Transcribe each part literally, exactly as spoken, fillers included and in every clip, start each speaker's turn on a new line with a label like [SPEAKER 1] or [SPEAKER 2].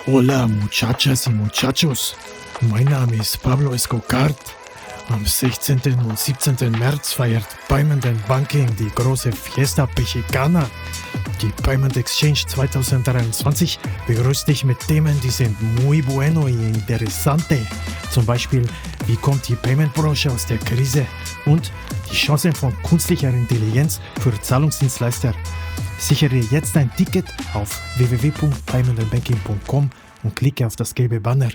[SPEAKER 1] Hola muchachas y muchachos, mein Name ist Pablo Escocart. Am sechzehnten und siebzehnten März feiert Payment and Banking die große Fiesta Mexicana. Die Payment Exchange zwanzig dreiundzwanzig begrüßt dich mit Themen, die sind muy bueno y interesante. Zum Beispiel, wie kommt die Payment-Branche aus der Krise und die Chancen von künstlicher Intelligenz für Zahlungsdienstleister. Sichere jetzt ein Ticket auf w w w punkt payment and banking punkt com und klicke auf das gelbe Banner.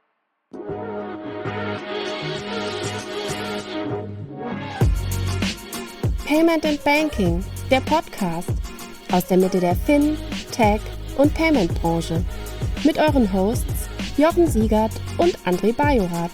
[SPEAKER 2] Payment and Banking, der Podcast aus der Mitte der Fin-, Tech- und Payment-Branche mit euren Hosts Jochen Siegert und André Bajorath.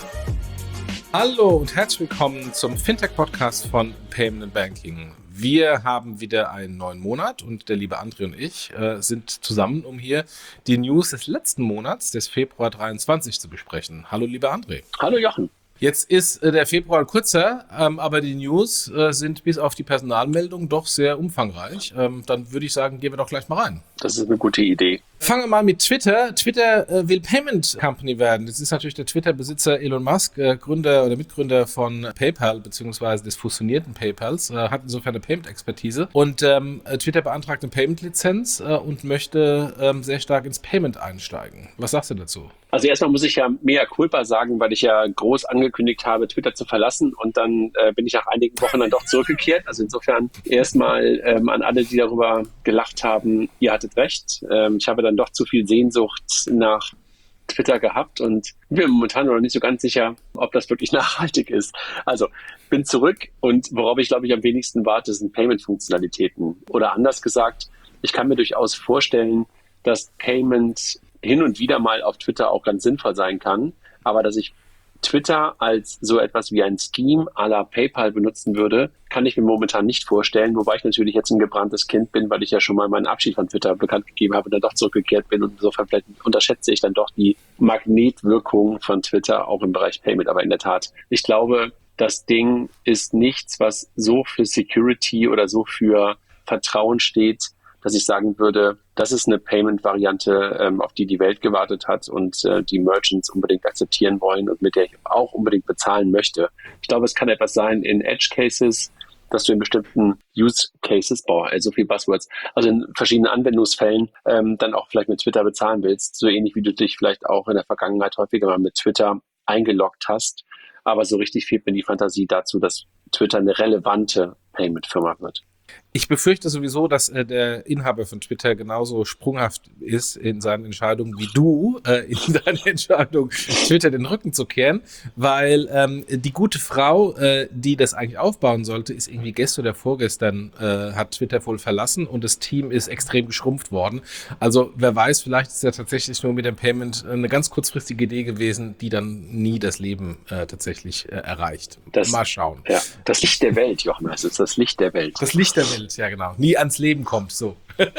[SPEAKER 3] Hallo und herzlich willkommen zum Fintech-Podcast von Payment and Banking. Wir haben wieder einen neuen Monat und der liebe André und ich äh, sind zusammen, um hier die News des letzten Monats, des Februar dreiundzwanzig, zu besprechen. Hallo lieber André.
[SPEAKER 4] Hallo Jochen.
[SPEAKER 3] Jetzt ist äh, der Februar kürzer, ähm, aber die News äh, sind bis auf die Personalmeldung doch sehr umfangreich. Ähm, dann würde ich sagen, gehen wir doch gleich mal rein.
[SPEAKER 4] Das ist eine gute Idee.
[SPEAKER 3] Fangen wir mal mit Twitter. Twitter äh, will Payment Company werden. Das ist natürlich der Twitter-Besitzer Elon Musk, äh, Gründer oder Mitgründer von PayPal, beziehungsweise des fusionierten PayPals, äh, hat insofern eine Payment-Expertise. Und ähm, Twitter beantragt eine Payment-Lizenz äh, und möchte ähm, sehr stark ins Payment einsteigen. Was sagst du dazu?
[SPEAKER 4] Also erstmal muss ich ja mea culpa sagen, weil ich ja groß angekündigt habe, Twitter zu verlassen, und dann äh, bin ich nach einigen Wochen dann doch zurückgekehrt. Also insofern erstmal ähm, an alle, die darüber gelacht haben, ihr hattet recht. Ähm, ich habe dann doch zu viel Sehnsucht nach Twitter gehabt und bin momentan noch nicht so ganz sicher, ob das wirklich nachhaltig ist. Also bin zurück, und worauf ich glaube ich am wenigsten warte, sind Payment-Funktionalitäten. Oder anders gesagt, ich kann mir durchaus vorstellen, dass Payment hin und wieder mal auf Twitter auch ganz sinnvoll sein kann, aber dass ich Twitter als so etwas wie ein Scheme à la PayPal benutzen würde, kann ich mir momentan nicht vorstellen, wobei ich natürlich jetzt ein gebranntes Kind bin, weil ich ja schon mal meinen Abschied von Twitter bekannt gegeben habe und dann doch zurückgekehrt bin, und insofern vielleicht unterschätze ich dann doch die Magnetwirkung von Twitter auch im Bereich Payment. Aber in der Tat, ich glaube, das Ding ist nichts, was so für Security oder so für Vertrauen steht, dass ich sagen würde, das ist eine Payment-Variante, ähm, auf die die Welt gewartet hat und äh, die Merchants unbedingt akzeptieren wollen und mit der ich auch unbedingt bezahlen möchte. Ich glaube, es kann etwas sein in Edge-Cases, dass du in bestimmten Use-Cases, boah, also viel Buzzwords, also in verschiedenen Anwendungsfällen ähm, dann auch vielleicht mit Twitter bezahlen willst, so ähnlich wie du dich vielleicht auch in der Vergangenheit häufiger mal mit Twitter eingeloggt hast. Aber so richtig fehlt mir die Fantasie dazu, dass Twitter eine relevante Payment-Firma wird.
[SPEAKER 3] Ich befürchte sowieso, dass äh, der Inhaber von Twitter genauso sprunghaft ist in seinen Entscheidungen wie du, äh, in deiner Entscheidung, Twitter den Rücken zu kehren, weil ähm, die gute Frau, äh, die das eigentlich aufbauen sollte, ist irgendwie gestern oder vorgestern, äh, hat Twitter wohl verlassen, und das Team ist extrem geschrumpft worden. Also wer weiß, vielleicht ist ja tatsächlich nur mit dem Payment eine ganz kurzfristige Idee gewesen, die dann nie das Leben äh, tatsächlich äh, erreicht.
[SPEAKER 4] Das,
[SPEAKER 3] Mal schauen.
[SPEAKER 4] Ja, das Licht der Welt, Jochen, das ist das Licht der Welt.
[SPEAKER 3] Das Licht der Welt. Ja, genau. Nie ans Leben kommt, so.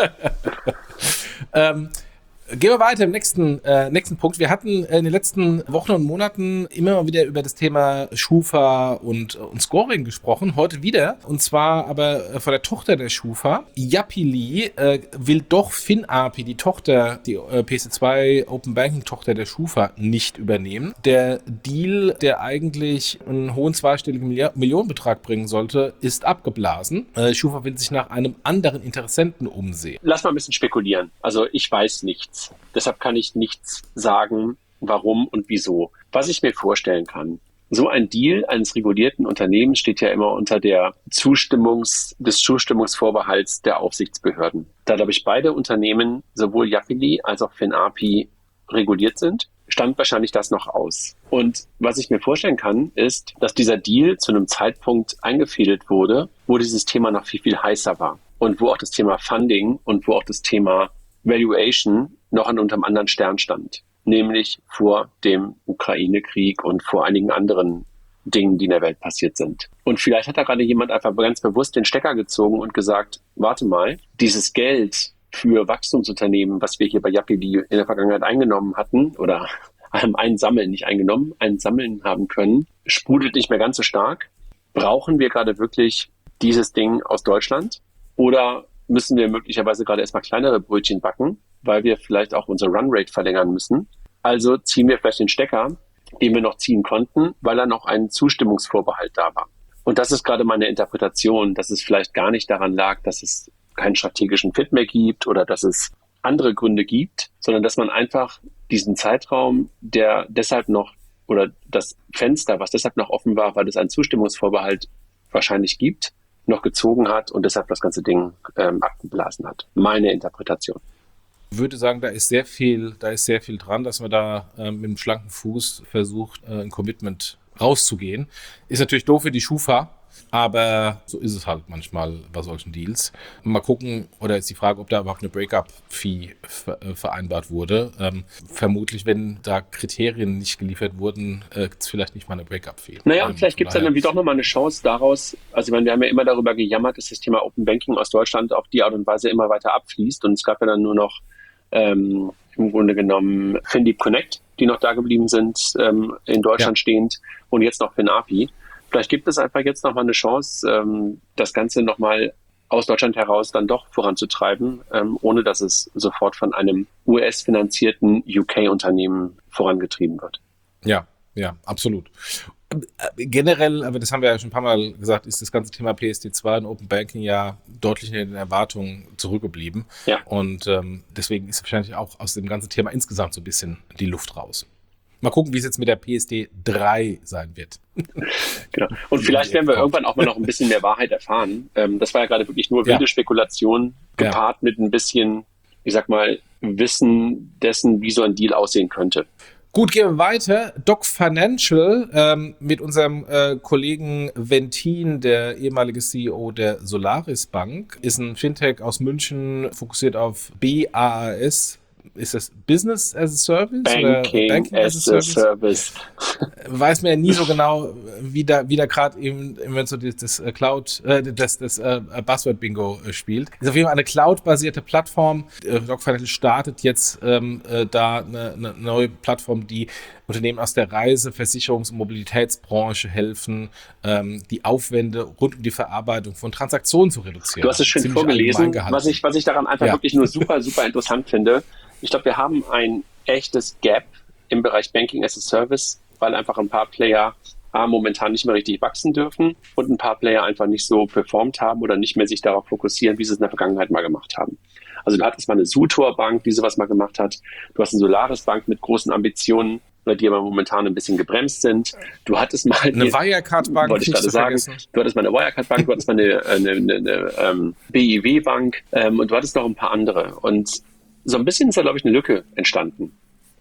[SPEAKER 3] ähm, gehen wir weiter im nächsten, äh, nächsten Punkt. Wir hatten in den letzten Wochen und Monaten immer mal wieder über das Thema Schufa und, und Scoring gesprochen. Heute wieder. Und zwar aber von der Tochter der Schufa. Yapily äh, will doch FinAPI, die Tochter, die äh, P C zwei Open Banking Tochter der Schufa, nicht übernehmen. Der Deal, der eigentlich einen hohen zweistelligen Milliard- Millionenbetrag bringen sollte, ist abgeblasen. Äh, Schufa will sich nach einem anderen Interessenten umsehen.
[SPEAKER 4] Lass mal ein bisschen spekulieren. Also ich weiß nichts. Deshalb kann ich nichts sagen, warum und wieso. Was ich mir vorstellen kann: So ein Deal eines regulierten Unternehmens steht ja immer unter der Zustimmungs, des Zustimmungsvorbehalts der Aufsichtsbehörden. Da, glaube ich, beide Unternehmen, sowohl Yapily als auch FinAPI, reguliert sind, stand wahrscheinlich das noch aus. Und was ich mir vorstellen kann, ist, dass dieser Deal zu einem Zeitpunkt eingefädelt wurde, wo dieses Thema noch viel, viel heißer war. Und wo auch das Thema Funding und wo auch das Thema Valuation noch an unter einem anderen Stern stand. Nämlich vor dem Ukraine-Krieg und vor einigen anderen Dingen, die in der Welt passiert sind. Und vielleicht hat da gerade jemand einfach ganz bewusst den Stecker gezogen und gesagt, warte mal, dieses Geld für Wachstumsunternehmen, was wir hier bei Yapily in der Vergangenheit eingenommen hatten, oder einsammeln, nicht eingenommen, einsammeln haben können, sprudelt nicht mehr ganz so stark. Brauchen wir gerade wirklich dieses Ding aus Deutschland? Oder müssen wir möglicherweise gerade erstmal kleinere Brötchen backen weil wir vielleicht auch unsere Runrate verlängern müssen. Also ziehen wir vielleicht den Stecker, den wir noch ziehen konnten, weil da noch ein Zustimmungsvorbehalt da war. Und das ist gerade meine Interpretation, dass es vielleicht gar nicht daran lag, dass es keinen strategischen Fit mehr gibt oder dass es andere Gründe gibt, sondern dass man einfach diesen Zeitraum, der deshalb noch, oder das Fenster, was deshalb noch offen war, weil es einen Zustimmungsvorbehalt wahrscheinlich gibt, noch gezogen hat und deshalb das ganze Ding ähm, abgeblasen hat. Meine Interpretation.
[SPEAKER 3] Ich würde sagen, da ist sehr viel, da ist sehr viel dran, dass man da ähm, mit einem schlanken Fuß versucht, äh, ein Commitment rauszugehen. Ist natürlich doof für die Schufa, aber so ist es halt manchmal bei solchen Deals. Mal gucken, oder ist die Frage, ob da überhaupt eine Breakup-Fee ver- äh, vereinbart wurde. Ähm, vermutlich, wenn da Kriterien nicht geliefert wurden, äh, gibt es vielleicht nicht mal eine Breakup-Fee.
[SPEAKER 4] Naja,
[SPEAKER 3] ähm,
[SPEAKER 4] und vielleicht gibt es dann irgendwie doch nochmal eine Chance daraus. Also ich meine, wir haben ja immer darüber gejammert, dass das Thema Open Banking aus Deutschland auf die Art und Weise immer weiter abfließt. Und es gab ja dann nur noch ähm, im Grunde genommen Findeep Connect, die noch da geblieben sind, ähm, in Deutschland ja. stehend, und jetzt noch FinAPI. Vielleicht gibt es einfach jetzt nochmal eine Chance, ähm, das Ganze nochmal aus Deutschland heraus dann doch voranzutreiben, ähm, ohne dass es sofort von einem U S-finanzierten U K-Unternehmen vorangetrieben wird.
[SPEAKER 3] Ja, ja, absolut. Generell, aber das haben wir ja schon ein paar Mal gesagt, ist das ganze Thema P S D zwei und Open Banking ja deutlich in den Erwartungen zurückgeblieben.
[SPEAKER 4] Ja.
[SPEAKER 3] Und ähm, deswegen ist wahrscheinlich auch aus dem ganzen Thema insgesamt so ein bisschen die Luft raus. Mal gucken, wie es jetzt mit der P S D drei sein wird.
[SPEAKER 4] Genau. Und vielleicht werden wir irgendwann auch mal noch ein bisschen mehr Wahrheit erfahren. Ähm, das war ja gerade wirklich nur wilde ja. Spekulation, gepaart ja. mit ein bisschen, ich sag mal, Wissen dessen, wie so ein Deal aussehen könnte.
[SPEAKER 3] Gut, gehen wir weiter. Doc Financial ähm, mit unserem äh, Kollegen Ventin, der ehemalige C E O der Solaris Bank, ist ein Fintech aus München, fokussiert auf B A A S. Ist das Business as a Service?
[SPEAKER 4] Banking, oder Banking as, as a Service? Service.
[SPEAKER 3] Weiß man ja nie so genau, wie da, wie da gerade eben, wenn so das, das Cloud, äh, das, das äh, Buzzword-Bingo äh, spielt. Ist auf jeden Fall eine Cloud-basierte Plattform. Äh, Doc Financial startet jetzt ähm, äh, da eine, eine neue Plattform, die Unternehmen aus der Reise-, Versicherungs- und Mobilitätsbranche helfen, ähm, die Aufwände rund um die Verarbeitung von Transaktionen zu reduzieren.
[SPEAKER 4] Du hast es schön Ziemlich vorgelesen, was ich, was ich daran einfach ja. wirklich nur super, super interessant finde. Ich glaube, wir haben ein echtes Gap im Bereich Banking as a Service, weil einfach ein paar Player A, momentan nicht mehr richtig wachsen dürfen und ein paar Player einfach nicht so performt haben oder nicht mehr sich darauf fokussieren, wie sie es in der Vergangenheit mal gemacht haben. Also du hattest mal eine Sutor Bank, die sowas mal gemacht hat. Du hast eine Solaris Bank mit großen Ambitionen, die aber momentan ein bisschen gebremst sind. Du hattest mal
[SPEAKER 3] eine die, Wirecard Bank,
[SPEAKER 4] wollte ich gerade sagen. Vergessen. Du hattest mal eine Wirecard Bank, du hattest mal eine, eine, eine, eine ähm, B I W Bank ähm, und du hattest noch ein paar andere. Und so ein bisschen ist da, glaube ich, eine Lücke entstanden.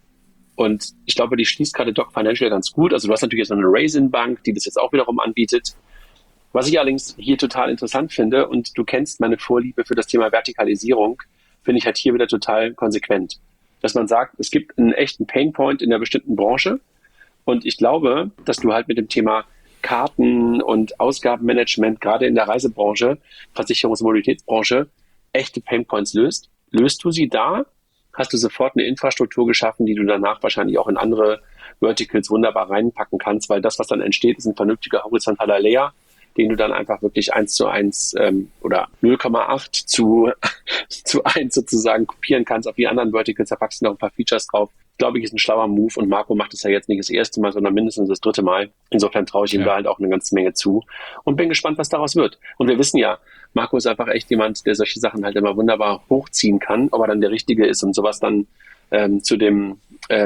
[SPEAKER 4] Und ich glaube, die schließt gerade Doc Financial ganz gut. Also du hast natürlich jetzt noch eine Raisin Bank, die das jetzt auch wiederum anbietet. Was ich allerdings hier total interessant finde, und du kennst meine Vorliebe für das Thema Vertikalisierung, finde ich halt hier wieder total konsequent. Dass man sagt, es gibt einen echten Painpoint in einer bestimmten Branche. Und ich glaube, dass du halt mit dem Thema Karten und Ausgabenmanagement, gerade in der Reisebranche, Versicherungs- und Mobilitätsbranche, echte Painpoints löst. Löst du sie da, hast du sofort eine Infrastruktur geschaffen, die du danach wahrscheinlich auch in andere Verticals wunderbar reinpacken kannst, weil das, was dann entsteht, ist ein vernünftiger horizontaler Layer, den du dann einfach wirklich eins zu eins ähm, oder null Komma acht zu, zu eins sozusagen kopieren kannst auf die anderen Verticals, da packst du noch ein paar Features drauf. Glaube ich, ist ein schlauer Move und Marco macht es ja jetzt nicht das erste Mal, sondern mindestens das dritte Mal. Insofern traue ich ihm ja. da halt auch eine ganze Menge zu und bin gespannt, was daraus wird. Und wir wissen ja, Marco ist einfach echt jemand, der solche Sachen halt immer wunderbar hochziehen kann, ob er dann der Richtige ist und sowas dann ähm, zu dem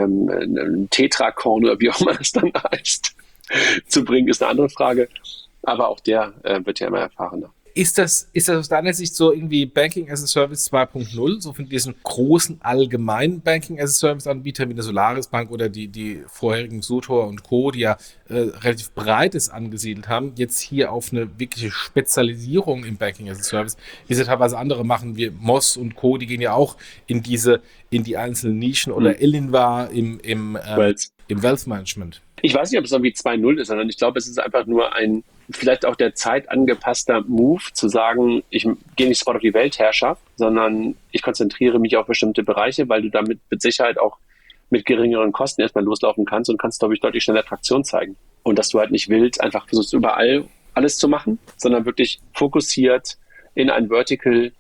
[SPEAKER 4] ähm, Tetrakorn oder wie auch immer das dann heißt, zu bringen, ist eine andere Frage. Aber auch der äh, wird ja immer erfahrener.
[SPEAKER 3] Ist das, ist das aus deiner Sicht so irgendwie Banking as a Service zwei Punkt null, so von diesen großen allgemeinen Banking as a Service Anbietern wie der Solaris Bank oder die, die vorherigen Sutor und Co., die ja äh, relativ breites angesiedelt haben, jetzt hier auf eine wirkliche Spezialisierung im Banking as a Service, wie sie teilweise andere machen, wie Moss und Co., die gehen ja auch in diese, in die einzelnen Nischen oder mhm. Elinva im, im, ähm, Wealth. im Wealth Management.
[SPEAKER 4] Ich weiß nicht, ob es irgendwie zwei null ist, sondern ich glaube, es ist einfach nur ein, vielleicht auch der Zeit angepasster Move, zu sagen, ich gehe nicht sofort auf die Weltherrschaft, sondern ich konzentriere mich auf bestimmte Bereiche, weil du damit mit Sicherheit auch mit geringeren Kosten erstmal loslaufen kannst und kannst, glaube ich, deutlich schneller Traktion zeigen. Und dass du halt nicht wild einfach versuchst, überall alles zu machen, sondern wirklich fokussiert in ein Vertical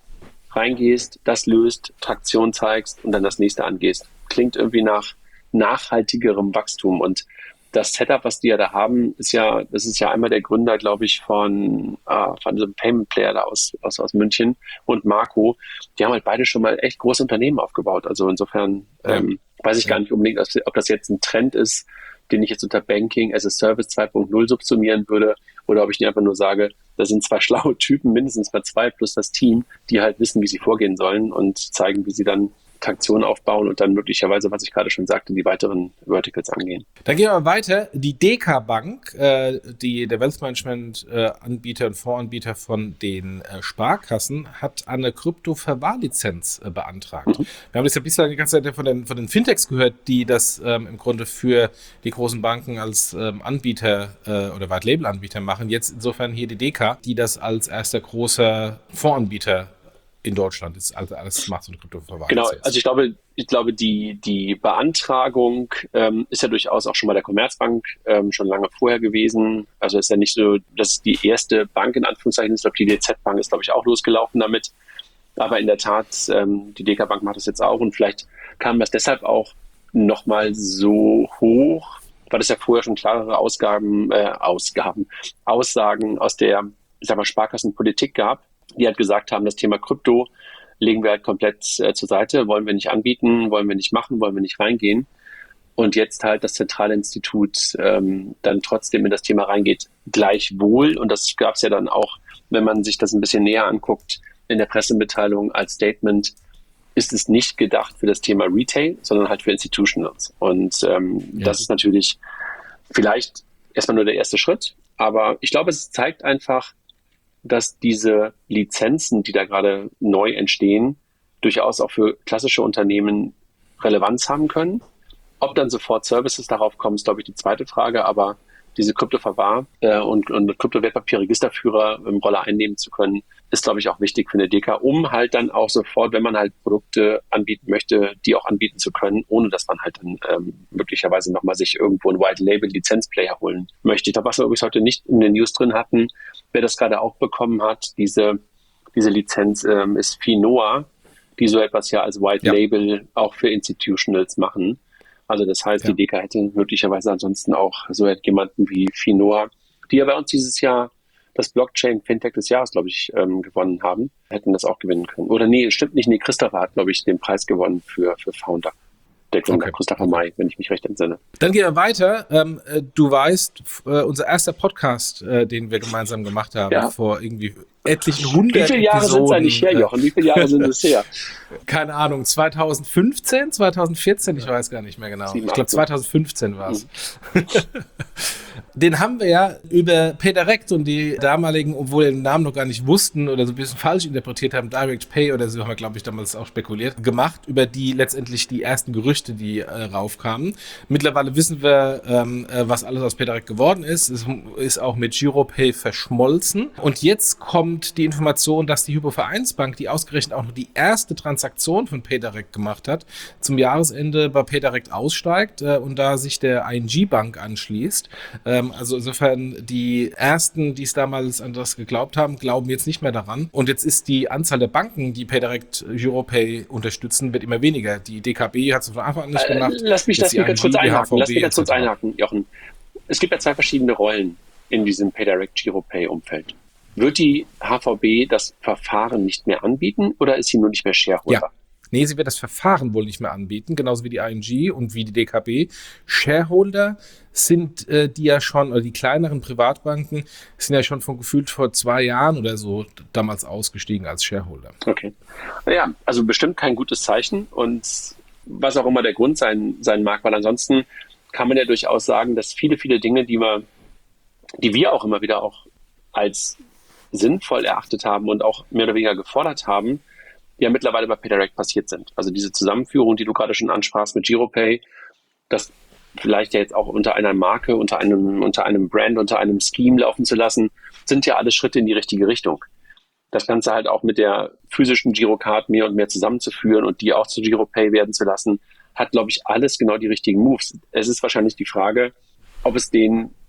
[SPEAKER 4] reingehst, das löst, Traktion zeigst und dann das nächste angehst. Klingt irgendwie nach nachhaltigerem Wachstum. Und das Setup, was die ja da haben, ist ja, das ist ja einmal der Gründer, glaube ich, von, äh, von diesem Payment Player da aus, aus, aus München und Marco. Die haben halt beide schon mal echt große Unternehmen aufgebaut. Also insofern ähm, weiß ich ja. gar nicht unbedingt, ob das jetzt ein Trend ist, den ich jetzt unter Banking as a Service zwei Punkt null subsumieren würde, oder ob ich nicht einfach nur sage, das sind zwei schlaue Typen, mindestens mal zwei plus das Team, die halt wissen, wie sie vorgehen sollen und zeigen, wie sie dann Traktion aufbauen und dann möglicherweise, was ich gerade schon sagte, die weiteren Verticals angehen.
[SPEAKER 3] Dann gehen wir weiter. Die D K Bank, äh, die, der Wealth Management äh, Anbieter und Fondsanbieter von den äh, Sparkassen, hat eine Krypto-Verwahrlizenz äh, beantragt. Mhm. Wir haben das ja bislang die ganze Zeit von den, von den Fintechs gehört, die das ähm, im Grunde für die großen Banken als ähm, Anbieter äh, oder White-Label-Anbieter machen. Jetzt insofern hier die D K, die das als erster großer Fondsanbieter in Deutschland ist, also alles macht so eine Kryptoverwahrung.
[SPEAKER 4] Genau, also ich glaube, ich glaube, die, die Beantragung ähm, ist ja durchaus auch schon bei der Commerzbank ähm, schon lange vorher gewesen. Also ist ja nicht so, dass es die erste Bank in Anführungszeichen ist. Ich glaube, die D Z-Bank ist, glaube ich, auch losgelaufen damit. Aber in der Tat, ähm, die D K Bank macht das jetzt auch und vielleicht kam das deshalb auch nochmal so hoch, weil es ja vorher schon klarere Ausgaben, äh, Ausgaben, Aussagen aus der, ich sag mal, Sparkassenpolitik gab, die halt gesagt haben, das Thema Krypto legen wir halt komplett äh, zur Seite, wollen wir nicht anbieten, wollen wir nicht machen, wollen wir nicht reingehen. Und jetzt halt das zentrale Institut ähm, dann trotzdem in das Thema reingeht, gleichwohl. Und das gab es ja dann auch, wenn man sich das ein bisschen näher anguckt, in der Pressemitteilung als Statement, ist es nicht gedacht für das Thema Retail, sondern halt für Institutionals. Und ähm, ja. das ist natürlich vielleicht erstmal nur der erste Schritt. Aber ich glaube, es zeigt einfach, dass diese Lizenzen, die da gerade neu entstehen, durchaus auch für klassische Unternehmen Relevanz haben können. Ob dann sofort Services darauf kommen, ist, glaube ich, die zweite Frage. Aber diese Kryptoverwahr äh, und, und Kryptowertpapier-Registerführer im Rolle einnehmen zu können, ist, glaube ich, auch wichtig für eine D K, um halt dann auch sofort, wenn man halt Produkte anbieten möchte, die auch anbieten zu können, ohne dass man halt dann ähm, möglicherweise nochmal sich irgendwo einen White-Label-Lizenzplayer holen möchte. Ich glaube, was wir übrigens heute nicht in den News drin hatten, wer das gerade auch bekommen hat, diese, diese Lizenz ähm, ist Finoa, die so etwas ja als White-Label ja. auch für Institutionals machen. Also das heißt, ja. die D K hätte möglicherweise ansonsten auch so jemanden wie Finoa, die ja bei uns dieses Jahr das Blockchain-Fintech des Jahres, glaube ich, ähm, gewonnen haben, hätten das auch gewinnen können. Oder nee, stimmt nicht, nee, Christopher hat, glaube ich, den Preis gewonnen für, für Founder. Der Gründer, okay. Christopher May, wenn ich mich recht entsinne.
[SPEAKER 3] Dann gehen wir weiter. Ähm, du weißt, äh, unser erster Podcast, äh, den wir gemeinsam gemacht haben, ja. vor irgendwie etlichen hundert
[SPEAKER 4] Wie viele Jahre sind es eigentlich her, Jochen? Wie viele Jahre sind es her?
[SPEAKER 3] Keine Ahnung, zwanzig fünfzehn, zwanzig vierzehn, ich weiß gar nicht mehr genau. sieben, ich glaube zwanzig fünfzehn war es. Mhm. Den haben wir ja über PayDirect und die damaligen, obwohl wir den Namen noch gar nicht wussten oder so ein bisschen falsch interpretiert haben, Direct Pay oder so haben wir, glaube ich, damals auch spekuliert, gemacht, über die letztendlich die ersten Gerüchte, die äh, raufkamen. Mittlerweile wissen wir, ähm, äh, was alles aus PayDirect geworden ist. Es ist auch mit Giropay verschmolzen. Und jetzt kommt die Information, dass die Hypo-Vereinsbank, die ausgerechnet auch noch die erste Transaktion von PayDirect gemacht hat, zum Jahresende bei PayDirect aussteigt äh, und da sich der I N G-Bank anschließt. Ähm, also insofern die ersten, die es damals an das geglaubt haben, glauben jetzt nicht mehr daran. Und jetzt ist die Anzahl der Banken, die PayDirect Giropay unterstützen, wird immer weniger. Die D K B hat es von Anfang an nicht gemacht.
[SPEAKER 4] Lass mich das ganz kurz einhaken. Lass mich ganz kurz einhaken, Jochen. Es gibt ja zwei verschiedene Rollen in diesem PayDirect Giropay-Umfeld. Wird die H V B das Verfahren nicht mehr anbieten oder ist sie nur nicht mehr Shareholder?
[SPEAKER 3] Ja. Nee, sie wird das Verfahren wohl nicht mehr anbieten, genauso wie die I N G und wie die D K B. Shareholder sind äh, die ja schon, oder die kleineren Privatbanken sind ja schon von gefühlt vor zwei Jahren oder so damals ausgestiegen als Shareholder.
[SPEAKER 4] Okay. Naja, also bestimmt kein gutes Zeichen und was auch immer der Grund sein, sein mag, weil ansonsten kann man ja durchaus sagen, dass viele, viele Dinge, die wir, die wir auch immer wieder auch als sinnvoll erachtet haben und auch mehr oder weniger gefordert haben, die ja mittlerweile bei PayDirect passiert sind. Also diese Zusammenführung, die du gerade schon ansprachst mit Giropay, das vielleicht ja jetzt auch unter einer Marke, unter einem, unter einem Brand, unter einem Scheme laufen zu lassen, sind ja alles Schritte in die richtige Richtung. Das Ganze halt auch mit der physischen Girocard mehr und mehr zusammenzuführen und die auch zu Giropay werden zu lassen, hat, glaube ich, alles genau die richtigen Moves. Es ist wahrscheinlich die Frage, ob es den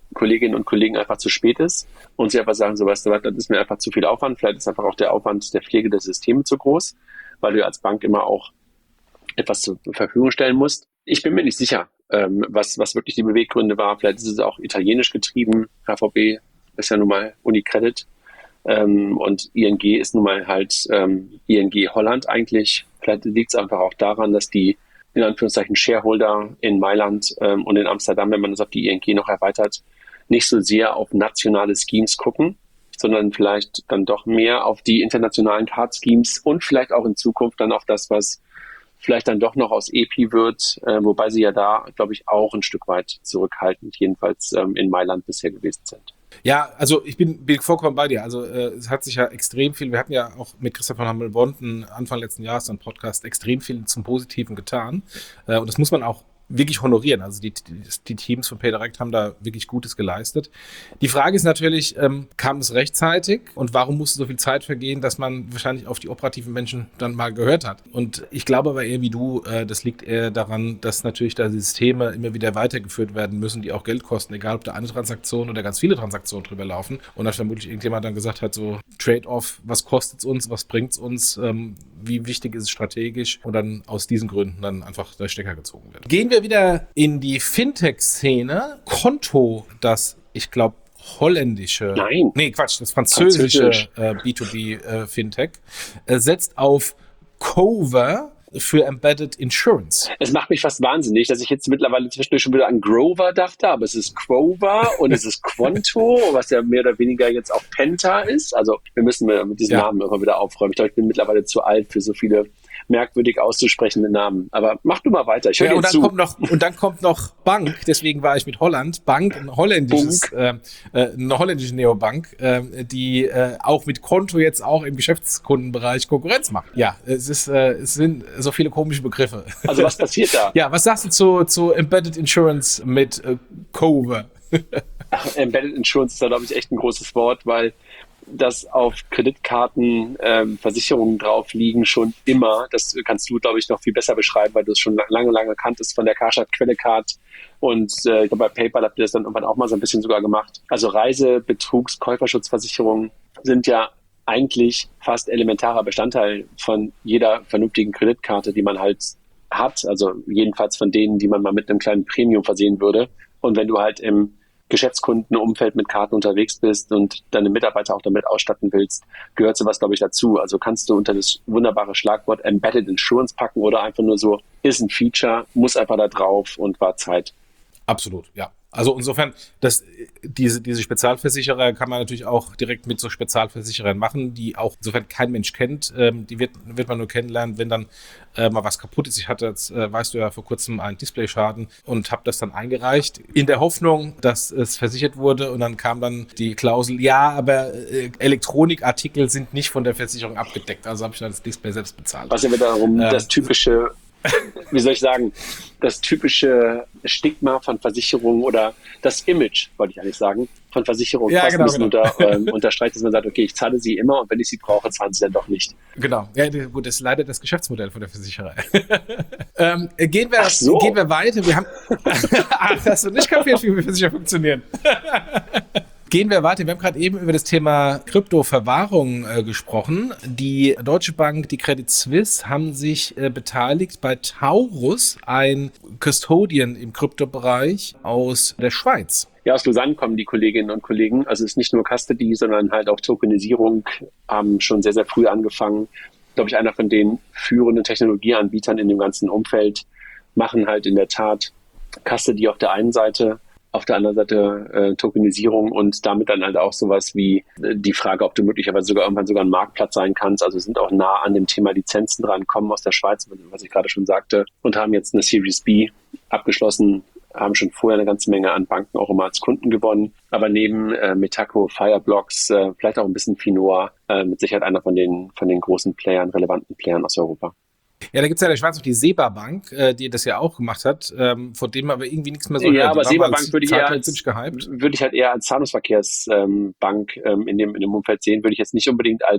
[SPEAKER 4] Kolleginnen und Kollegen einfach zu spät ist und sie einfach sagen, so weißt du was, das ist mir einfach zu viel Aufwand, vielleicht ist einfach auch der Aufwand der Pflege der Systeme zu groß, weil du als Bank immer auch etwas zur Verfügung stellen musst. Ich bin mir nicht sicher, ähm, was, was wirklich die Beweggründe war. Vielleicht ist es auch italienisch getrieben. H V B ist ja nun mal UniCredit ähm, und I N G ist nun mal halt ähm, I N G Holland eigentlich. Vielleicht liegt es einfach auch daran, dass die in Anführungszeichen Shareholder in Mailand ähm, und in Amsterdam, wenn man das auf die I N G noch erweitert, nicht so sehr auf nationale Schemes gucken, sondern vielleicht dann doch mehr auf die internationalen Card-Schemes und vielleicht auch in Zukunft dann auf das, was vielleicht dann doch noch aus E P I wird, äh, wobei sie ja da, glaube ich, auch ein Stück weit zurückhaltend, jedenfalls ähm, in Mailand bisher gewesen sind.
[SPEAKER 3] Ja, also ich bin, bin vollkommen bei dir. Also äh, es hat sich ja extrem viel, wir hatten ja auch mit Christoph von Hamel-Bonten Anfang letzten Jahres einen Podcast extrem viel zum Positiven getan. Äh, und das muss man auch wirklich honorieren. Also die, die, die Teams von PayDirect haben da wirklich Gutes geleistet. Die Frage ist natürlich, ähm, kam es rechtzeitig und warum musste so viel Zeit vergehen, dass man wahrscheinlich auf die operativen Menschen dann mal gehört hat? Und ich glaube aber eher wie du, äh, das liegt eher daran, dass natürlich da Systeme immer wieder weitergeführt werden müssen, die auch Geld kosten, egal ob da eine Transaktion oder ganz viele Transaktionen drüber laufen. Und dann vermutlich irgendjemand dann gesagt hat, so Trade-off, was kostet es uns, was bringt es uns, ähm, wie wichtig ist es strategisch und dann aus diesen Gründen dann einfach der Stecker gezogen wird. Gehen wir wieder in die Fintech-Szene. Konto, das, ich glaube, holländische,
[SPEAKER 4] Nein.
[SPEAKER 3] nee, Quatsch, das französische
[SPEAKER 4] Französisch.
[SPEAKER 3] äh, B zwei B äh, Fintech, äh, setzt auf Cover für Embedded Insurance.
[SPEAKER 4] Es macht mich fast wahnsinnig, dass ich jetzt mittlerweile zwischendurch schon wieder an Grover dachte, aber es ist Quover und es ist Quanto, was ja mehr oder weniger jetzt auch Penta ist. Also wir müssen mit diesen
[SPEAKER 3] Ja.
[SPEAKER 4] Namen immer wieder aufräumen. Ich glaube, ich bin mittlerweile zu alt für so viele merkwürdig auszusprechende Namen. Aber mach du mal weiter, ich höre
[SPEAKER 3] Ja,
[SPEAKER 4] dir
[SPEAKER 3] und dann
[SPEAKER 4] zu.
[SPEAKER 3] kommt noch und dann kommt noch Bank. Deswegen war ich mit Holland. Bank, ein holländisches, äh, äh, eine holländische Neobank, äh, die äh, auch mit Konto jetzt auch im Geschäftskundenbereich Konkurrenz macht. Ja, es ist, äh, es sind so viele komische Begriffe.
[SPEAKER 4] Also was passiert da?
[SPEAKER 3] Ja, was sagst du zu zu Embedded Insurance mit äh, Cover?
[SPEAKER 4] Ach, Embedded Insurance ist da, glaube ich, echt ein großes Wort, weil das auf Kreditkarten ähm, Versicherungen drauf liegen schon immer. Das kannst du, glaube ich, noch viel besser beschreiben, weil du es schon lange, lange kanntest von der Karstadt Quellecard. Und äh, ich glaube, bei PayPal habt ihr das dann irgendwann auch mal so ein bisschen sogar gemacht. Also Reisebetrugs-, Käuferschutzversicherungen sind ja eigentlich fast elementarer Bestandteil von jeder vernünftigen Kreditkarte, die man halt hat. Also jedenfalls von denen, die man mal mit einem kleinen Premium versehen würde. Und wenn du halt im Geschäftskundenumfeld mit Karten unterwegs bist und deine Mitarbeiter auch damit ausstatten willst, gehört sowas, glaube ich, dazu. Also kannst du unter das wunderbare Schlagwort Embedded Insurance packen oder einfach nur so, ist ein Feature, muss einfach da drauf und war Zeit.
[SPEAKER 3] Absolut, ja. Also insofern, das, diese, diese Spezialversicherer kann man natürlich auch direkt mit so Spezialversicherern machen, die auch insofern kein Mensch kennt. Ähm, die wird, wird man nur kennenlernen, wenn dann äh, mal was kaputt ist. Ich hatte jetzt, äh, weißt du ja, vor kurzem einen Displayschaden und habe das dann eingereicht, in der Hoffnung, dass es versichert wurde. Und dann kam dann die Klausel, ja, aber äh, Elektronikartikel sind nicht von der Versicherung abgedeckt. Also habe ich dann das Display selbst bezahlt.
[SPEAKER 4] Was ja wiederum
[SPEAKER 3] Ähm,
[SPEAKER 4] das typische, wie soll ich sagen, das typische Stigma von Versicherungen oder das Image, wollte ich eigentlich sagen, von Versicherungen
[SPEAKER 3] Ja,
[SPEAKER 4] fast
[SPEAKER 3] genau,
[SPEAKER 4] ein bisschen
[SPEAKER 3] genau.
[SPEAKER 4] unter, ähm, unterstreicht, dass man sagt, okay, ich zahle sie immer und wenn ich sie brauche, zahlen sie dann doch nicht.
[SPEAKER 3] Genau, ja, gut, das ist leider das Geschäftsmodell von der Versicherei. ähm, gehen, wir,
[SPEAKER 4] Ach so.
[SPEAKER 3] gehen wir weiter. Wir haben Ach, hast du nicht kapiert, wie Versicherer funktionieren. Gehen wir weiter. Wir haben gerade eben über das Thema Kryptoverwahrung äh, gesprochen. Die Deutsche Bank, die Credit Suisse haben sich äh, beteiligt bei Taurus, ein Custodian im Kryptobereich aus der Schweiz.
[SPEAKER 4] Ja, aus Lausanne kommen die Kolleginnen und Kollegen. Also es ist nicht nur Custody, sondern halt auch Tokenisierung, haben schon sehr, sehr früh angefangen. Glaube ich, einer von den führenden Technologieanbietern in dem ganzen Umfeld, machen halt in der Tat Custody auf der einen Seite, auf der anderen Seite äh, Tokenisierung und damit dann halt auch sowas wie äh, die Frage, ob du möglicherweise sogar irgendwann sogar ein Marktplatz sein kannst. Also sind auch nah an dem Thema Lizenzen dran, kommen aus der Schweiz, was ich gerade schon sagte, und haben jetzt eine Series B abgeschlossen, haben schon vorher eine ganze Menge an Banken auch immer als Kunden gewonnen. Aber neben äh, Metaco, Fireblocks, äh, vielleicht auch ein bisschen Finoa, äh, mit Sicherheit einer von den, von den großen Playern, relevanten Playern aus Europa.
[SPEAKER 3] Ja, da gibt es ja in der Schweiz noch die SEBA Bank, äh, die das ja auch gemacht hat, ähm, von dem aber irgendwie nichts mehr so
[SPEAKER 4] Ja,
[SPEAKER 3] hört.
[SPEAKER 4] aber
[SPEAKER 3] Die war
[SPEAKER 4] SEBA
[SPEAKER 3] mal
[SPEAKER 4] Bank würde ich eher als,
[SPEAKER 3] ziemlich gehypt.
[SPEAKER 4] würde ich halt eher als Zahlungsverkehrsbank ähm, ähm, in dem in dem Umfeld sehen, würde ich jetzt nicht unbedingt als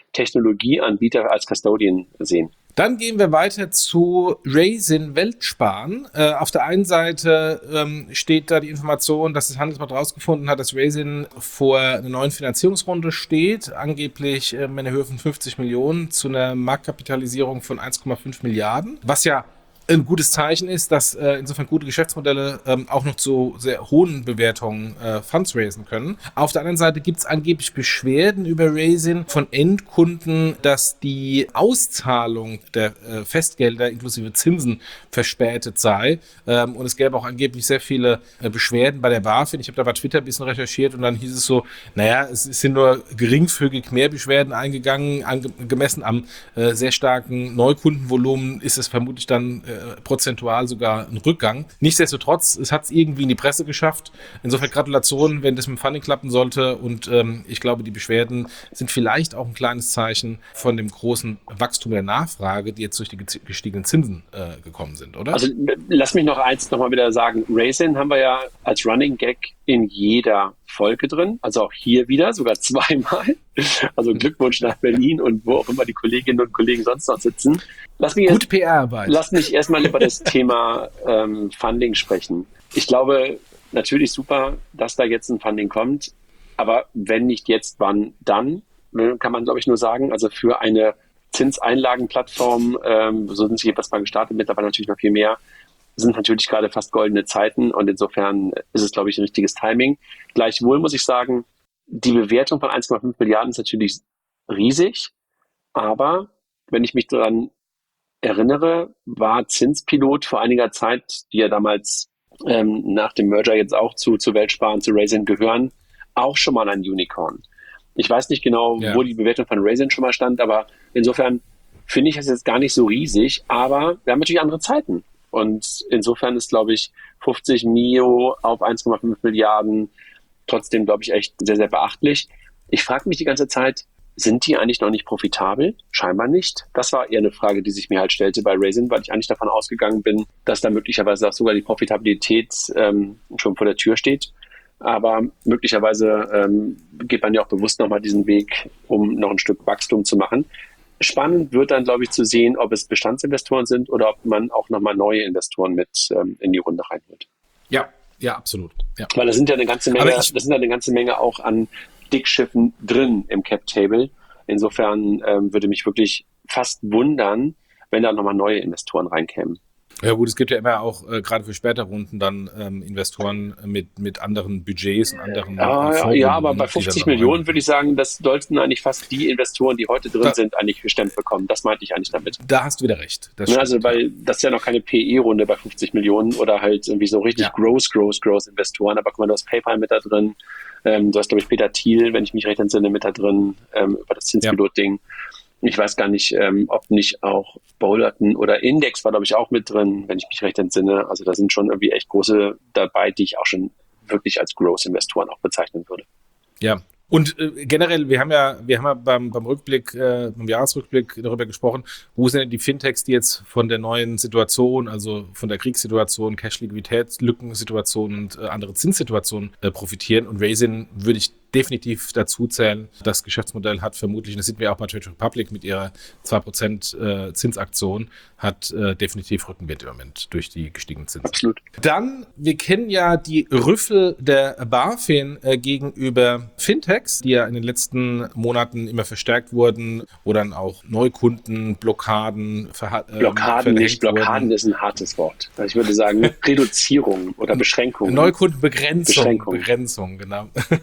[SPEAKER 4] Technologieanbieter als Custodian sehen.
[SPEAKER 3] Dann gehen wir weiter zu Raisin Weltsparen. Äh, auf der einen Seite ähm, steht da die Information, dass das Handelsblatt herausgefunden hat, dass Raisin vor einer neuen Finanzierungsrunde steht, angeblich ähm, in der Höhe von fünfzig Millionen zu einer Marktkapitalisierung von eins Komma fünf Milliarden, was ja ein gutes Zeichen ist, dass äh, insofern gute Geschäftsmodelle ähm, auch noch zu sehr hohen Bewertungen äh, Funds raisen können. Auf der anderen Seite gibt es angeblich Beschwerden über Raisin von Endkunden, dass die Auszahlung der äh, Festgelder inklusive Zinsen verspätet sei. Ähm, und es gäbe auch angeblich sehr viele äh, Beschwerden bei der BaFin. Ich habe da bei Twitter ein bisschen recherchiert und dann hieß es so, naja, es sind nur geringfügig mehr Beschwerden eingegangen. Ange- gemessen am äh, sehr starken Neukundenvolumen ist es vermutlich dann äh, prozentual sogar ein Rückgang. Nichtsdestotrotz, es hat es irgendwie in die Presse geschafft. Insofern Gratulation, wenn das mit dem Funding klappen sollte. Und ähm, ich glaube, die Beschwerden sind vielleicht auch ein kleines Zeichen von dem großen Wachstum der Nachfrage, die jetzt durch die gestiegenen Zinsen äh, gekommen sind, oder?
[SPEAKER 4] Also lass mich noch eins nochmal wieder sagen. Raisin haben wir ja als Running Gag in jeder Folge drin. Also auch hier wieder, sogar zweimal. Also Glückwunsch nach Berlin und wo auch immer die Kolleginnen und Kollegen sonst noch sitzen. Lass mich
[SPEAKER 3] Gute P R-Arbeit.
[SPEAKER 4] Lass mich erstmal über das Thema ähm, Funding sprechen. Ich glaube, natürlich super, dass da jetzt ein Funding kommt. Aber wenn nicht jetzt, wann dann? Kann man, glaube ich, nur sagen. Also für eine Zinseinlagenplattform, ähm, so sind sie jedenfalls mal gestartet, mittlerweile natürlich noch viel mehr, sind natürlich gerade fast goldene Zeiten und insofern ist es, glaube ich, ein richtiges Timing. Gleichwohl muss ich sagen, die Bewertung von eins Komma fünf Milliarden ist natürlich riesig, aber wenn ich mich daran erinnere, war Zinspilot vor einiger Zeit, die ja damals ähm, nach dem Merger jetzt auch zu, zu Weltsparen, zu Raisin gehören, auch schon mal ein Unicorn. Ich weiß nicht genau, ja. wo die Bewertung von Raisin schon mal stand, aber insofern finde ich es jetzt gar nicht so riesig, aber wir haben natürlich andere Zeiten. Und insofern ist, glaube ich, fünfzig Mio auf eins Komma fünf Milliarden trotzdem, glaube ich, echt sehr, sehr beachtlich. Ich frage mich die ganze Zeit, sind die eigentlich noch nicht profitabel? Scheinbar nicht. Das war eher eine Frage, die sich mir halt stellte bei Raisin, weil ich eigentlich davon ausgegangen bin, dass da möglicherweise auch sogar die Profitabilität ähm, schon vor der Tür steht. Aber möglicherweise ähm, geht man ja auch bewusst nochmal diesen Weg, um noch ein Stück Wachstum zu machen. Spannend wird dann, glaube ich, zu sehen, ob es Bestandsinvestoren sind oder ob man auch nochmal neue Investoren mit ähm, in die Runde reinholt.
[SPEAKER 3] Ja, ja, absolut. Ja.
[SPEAKER 4] Weil da sind ja eine ganze Menge,
[SPEAKER 3] ich,
[SPEAKER 4] das sind ja eine ganze Menge auch an Dickschiffen drin im Cap-Table. Insofern ähm, würde mich wirklich fast wundern, wenn da nochmal neue Investoren reinkämen.
[SPEAKER 3] Ja gut, es gibt ja immer auch äh, gerade für später Runden dann ähm, Investoren mit mit anderen Budgets und anderen
[SPEAKER 4] Ja, ja, aber bei fünfzig Millionen würde ich sagen, das sollten eigentlich fast die Investoren, die heute drin da, sind, eigentlich gestemmt bekommen. Das meinte ich eigentlich damit.
[SPEAKER 3] Da hast du wieder recht. Das
[SPEAKER 4] ja, also weil das ist ja noch keine P E-Runde bei fünfzig Millionen oder halt irgendwie so richtig ja. gross, gross, gross Investoren. Aber guck mal, du hast PayPal mit da drin, ähm, du hast, glaube ich, Peter Thiel, wenn ich mich recht entsinne, mit da drin, ähm, über das Zinspilot-Ding. Ja. Ich weiß gar nicht, ähm, ob nicht auch Boulderton oder Index war, glaube ich, auch mit drin, wenn ich mich recht entsinne. Also da sind schon irgendwie echt große dabei, die ich auch schon wirklich als Growth-Investoren auch bezeichnen würde.
[SPEAKER 3] Ja. Und äh, generell, wir haben ja, wir haben ja beim, beim Rückblick, äh, beim Jahresrückblick darüber gesprochen, wo sind denn die Fintechs, die jetzt von der neuen Situation, also von der Kriegssituation, Cash-Liquiditätslückensituation und äh, andere Zinssituationen äh, profitieren. Und Raisin würde ich definitiv dazu zählen. Das Geschäftsmodell hat vermutlich, und das sieht wir auch bei Trade Republic mit ihrer zwei Prozent äh, Zinsaktion, hat äh, definitiv Rückenwind im Moment durch die gestiegenen Zinsen.
[SPEAKER 4] Absolut.
[SPEAKER 3] Dann, wir kennen ja die Rüffel der BaFin äh, gegenüber Fintechs, die ja in den letzten Monaten immer verstärkt wurden, wo dann auch Neukundenblockaden verha- äh,
[SPEAKER 4] Blockaden nicht, Blockaden wurden. Ist ein hartes Wort. Ich würde sagen Reduzierung oder Beschränkung.
[SPEAKER 3] Neukundenbegrenzung. Beschränkung. Begrenzung, genau.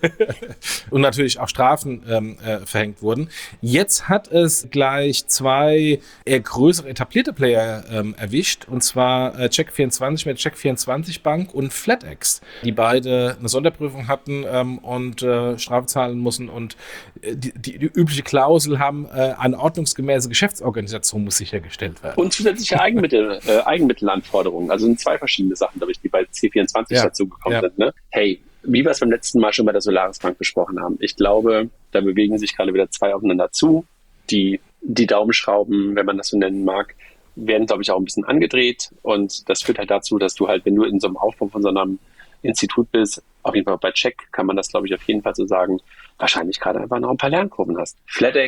[SPEAKER 3] Und natürlich auch Strafen ähm, äh, verhängt wurden. Jetzt hat es gleich zwei eher größere etablierte Player ähm, erwischt, und zwar äh, Check vierundzwanzig mit Check vierundzwanzig Bank und FlatEx, die beide eine Sonderprüfung hatten ähm, und äh, Strafe zahlen mussten und äh, die, die, die übliche Klausel haben, äh, eine ordnungsgemäße Geschäftsorganisation muss sichergestellt werden.
[SPEAKER 4] Und zusätzliche Eigenmittel, äh, Eigenmittelanforderungen, also sind zwei verschiedene Sachen, glaube ich, die bei C vierundzwanzig ja. dazu gekommen ja. sind. Ne? Hey, wie wir es beim letzten Mal schon bei der Solaris Bank besprochen haben. Ich glaube, da bewegen sich gerade wieder zwei aufeinander zu. Die, die Daumenschrauben, wenn man das so nennen mag, werden, glaube ich, auch ein bisschen angedreht. Und das führt halt dazu, dass du halt, wenn du in so einem Aufbau von so einem Institut bist, auf jeden Fall bei Check kann man das, glaube ich, auf jeden Fall so sagen, wahrscheinlich gerade einfach noch ein paar Lernkurven hast. FlatEx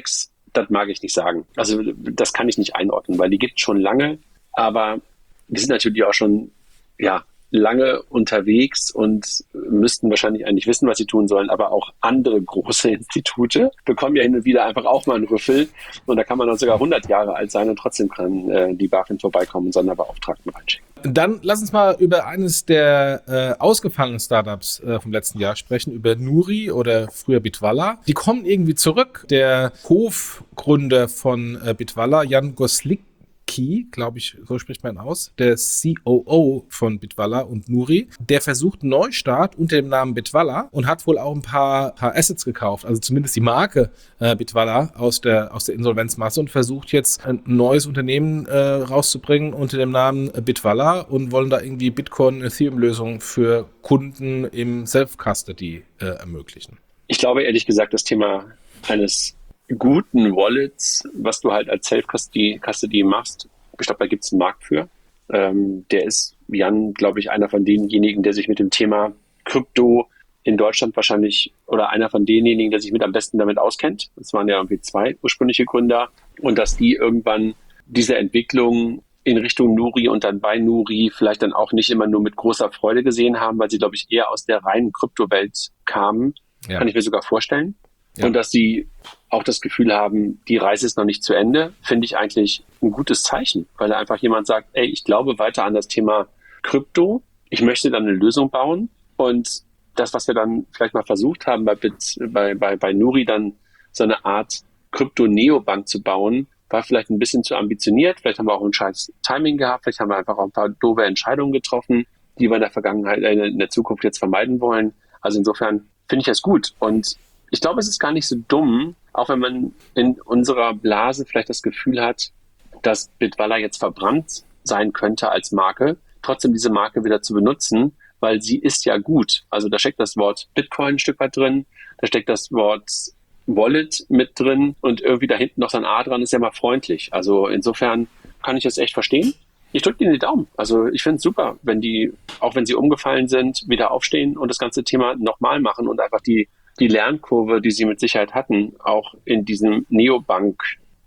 [SPEAKER 4] das mag ich nicht sagen. Also das kann ich nicht einordnen, weil die gibt es schon lange, aber wir sind natürlich auch schon, ja, lange unterwegs und müssten wahrscheinlich eigentlich wissen, was sie tun sollen, aber auch andere große Institute bekommen ja hin und wieder einfach auch mal einen Rüffel und da kann man dann sogar hundert Jahre alt sein und trotzdem kann äh, die BaFin vorbeikommen und Sonderbeauftragten reinschicken.
[SPEAKER 3] Dann lass uns mal über eines der äh, ausgefallenen Startups äh, vom letzten Jahr sprechen, über Nuri oder früher Bitwala. Die kommen irgendwie zurück. Der Hofgründer von äh, Bitwala, Jan Goslik, glaube ich, so spricht man aus, der C O O von Bitwala und Nuri, der versucht einen Neustart unter dem Namen Bitwala und hat wohl auch ein paar, paar Assets gekauft, also zumindest die Marke äh, Bitwala aus der, aus der Insolvenzmasse und versucht jetzt ein neues Unternehmen äh, rauszubringen unter dem Namen Bitwala und wollen da irgendwie Bitcoin- und Ethereum-Lösungen für Kunden im Self-Custody äh, ermöglichen.
[SPEAKER 4] Ich glaube ehrlich gesagt, das Thema eines guten Wallets, was du halt als Self-Custody Custody machst, ich glaube, da gibt es einen Markt für. Ähm, der ist, Jan, glaube ich, einer von denjenigen, der sich mit dem Thema Krypto in Deutschland wahrscheinlich, oder einer von denjenigen, der sich mit am besten damit auskennt. Das waren ja irgendwie zwei ursprüngliche Gründer. Und dass die irgendwann diese Entwicklung in Richtung Nuri und dann bei Nuri vielleicht dann auch nicht immer nur mit großer Freude gesehen haben, weil sie, glaube ich, eher aus der reinen Kryptowelt kamen, ja. Kann ich mir sogar vorstellen. Ja. Und dass sie auch das Gefühl haben, die Reise ist noch nicht zu Ende, finde ich eigentlich ein gutes Zeichen, weil einfach jemand sagt, ey, ich glaube weiter an das Thema Krypto, ich möchte dann eine Lösung bauen und das, was wir dann vielleicht mal versucht haben, bei, bei, bei, bei Nuri dann so eine Art Krypto-Neobank zu bauen, war vielleicht ein bisschen zu ambitioniert, vielleicht haben wir auch ein scheiß Timing gehabt, vielleicht haben wir einfach auch ein paar doofe Entscheidungen getroffen, die wir in der Vergangenheit, in der Zukunft jetzt vermeiden wollen. Also insofern finde ich das gut und ich glaube, es ist gar nicht so dumm, auch wenn man in unserer Blase vielleicht das Gefühl hat, dass Bitwala jetzt verbrannt sein könnte als Marke, trotzdem diese Marke wieder zu benutzen, weil sie ist ja gut. Also da steckt das Wort Bitcoin ein Stück weit drin, da steckt das Wort Wallet mit drin und irgendwie da hinten noch so ein A dran, ist ja mal freundlich. Also insofern kann ich das echt verstehen. Ich drücke Ihnen die Daumen. Also ich finde es super, wenn die, auch wenn sie umgefallen sind, wieder aufstehen und das ganze Thema nochmal machen und einfach die die Lernkurve, die sie mit Sicherheit hatten, auch in diesem Neobank,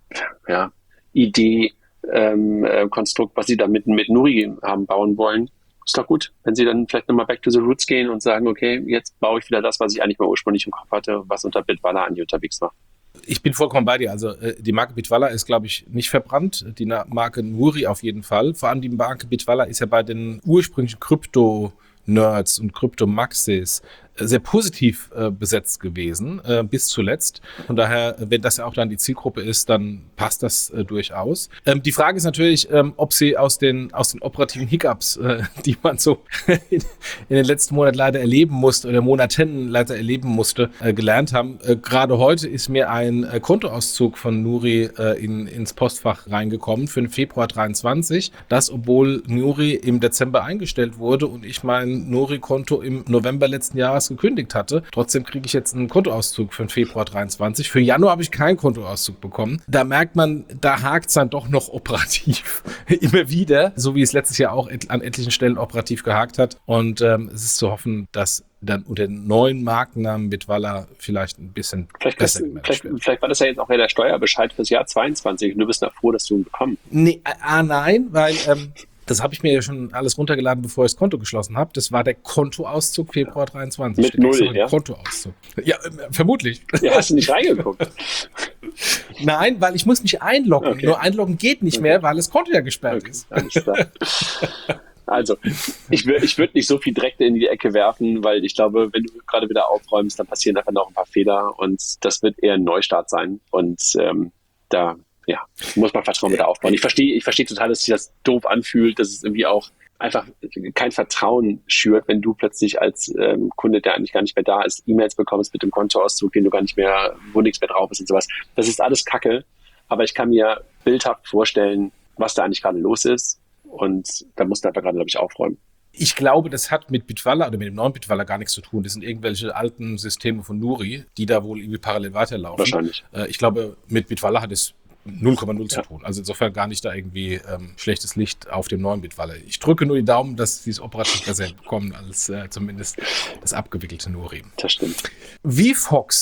[SPEAKER 4] ja, Idee, ähm, äh, Konstrukt, was sie da mit, mit Nuri haben bauen wollen, ist doch gut. Wenn sie dann vielleicht nochmal back to the roots gehen und sagen, okay, jetzt baue ich wieder das, was ich eigentlich mal ursprünglich im Kopf hatte, was unter Bitwala eigentlich unterwegs war.
[SPEAKER 3] Ich bin vollkommen bei dir. Also äh, die Marke Bitwala ist, glaube ich, nicht verbrannt. Die Na- Marke Nuri auf jeden Fall. Vor allem die Marke Bitwala ist ja bei den ursprünglichen Krypto-Nerds und Krypto-Maxis sehr positiv äh, besetzt gewesen, äh, bis zuletzt. Von daher, wenn das ja auch dann die Zielgruppe ist, dann passt das äh, durchaus. Ähm, die Frage ist natürlich, ähm, ob sie aus den, aus den operativen Hiccups, äh, die man so in, in den letzten Monaten leider erleben musste, oder Monaten leider erleben musste, äh, gelernt haben. Äh, gerade heute ist mir ein äh, Kontoauszug von Nuri äh, in, ins Postfach reingekommen für den Februar dreiundzwanzig. Das, obwohl Nuri im Dezember eingestellt wurde und ich mein Nuri-Konto im November letzten Jahres gekündigt hatte. Trotzdem kriege ich jetzt einen Kontoauszug für den Februar dreiundzwanzig. Für Januar habe ich keinen Kontoauszug bekommen. Da merkt man, da hakt es dann doch noch operativ immer wieder, so wie es letztes Jahr auch et- an etlichen Stellen operativ gehakt hat. Und ähm, es ist zu hoffen, dass dann unter den neuen Markennamen Bitwala vielleicht ein bisschen
[SPEAKER 4] vielleicht
[SPEAKER 3] besser
[SPEAKER 4] das, vielleicht, vielleicht war das ja jetzt auch ja der Steuerbescheid fürs Jahr zweiundzwanzig und du bist noch froh, dass du ihn bekommen.
[SPEAKER 3] Nee, ah, nein, weil ähm, das habe ich mir ja schon alles runtergeladen, bevor ich das Konto geschlossen habe. Das war der Kontoauszug Februar dreiundzwanzig.
[SPEAKER 4] Mit null, ja?
[SPEAKER 3] Kontoauszug. Ja, äh, vermutlich.
[SPEAKER 4] Ja, hast du nicht reingeguckt?
[SPEAKER 3] Nein, weil ich muss mich einloggen.
[SPEAKER 4] Okay.
[SPEAKER 3] Nur einloggen geht nicht
[SPEAKER 4] Okay.
[SPEAKER 3] mehr, weil das Konto ja gesperrt
[SPEAKER 4] Okay,
[SPEAKER 3] ist.
[SPEAKER 4] alles klar. Also, ich, wür- ich würde nicht so viel direkt in die Ecke werfen, weil ich glaube, wenn du gerade wieder aufräumst, dann passieren einfach noch ein paar Fehler und das wird eher ein Neustart sein. Und ähm, da ja, muss man Vertrauen wieder aufbauen. Ich verstehe ich verstehe total, dass sich das doof anfühlt, dass es irgendwie auch einfach kein Vertrauen schürt, wenn du plötzlich als ähm, Kunde, der eigentlich gar nicht mehr da ist, E-Mails bekommst mit dem Kontoauszug, den du gar nicht mehr, wo nichts mehr drauf ist und sowas. Das ist alles Kacke, aber ich kann mir bildhaft vorstellen, was da eigentlich gerade los ist. Und da musst du einfach gerade, glaube ich, aufräumen.
[SPEAKER 3] Ich glaube, das hat mit Bitwala oder mit dem neuen Bitwala gar nichts zu tun. Das sind irgendwelche alten Systeme von Nuri, die da wohl irgendwie parallel weiterlaufen.
[SPEAKER 4] Wahrscheinlich.
[SPEAKER 3] Äh, ich glaube, mit Bitwala hat es null Komma null
[SPEAKER 4] Ja.
[SPEAKER 3] zu tun. Also insofern gar nicht da irgendwie ähm, schlechtes Licht auf dem neuen Bitwala. Ich drücke nur die Daumen, dass sie es operativ besser bekommen als äh, zumindest das abgewickelte Nuri.
[SPEAKER 4] Das stimmt.
[SPEAKER 3] VFox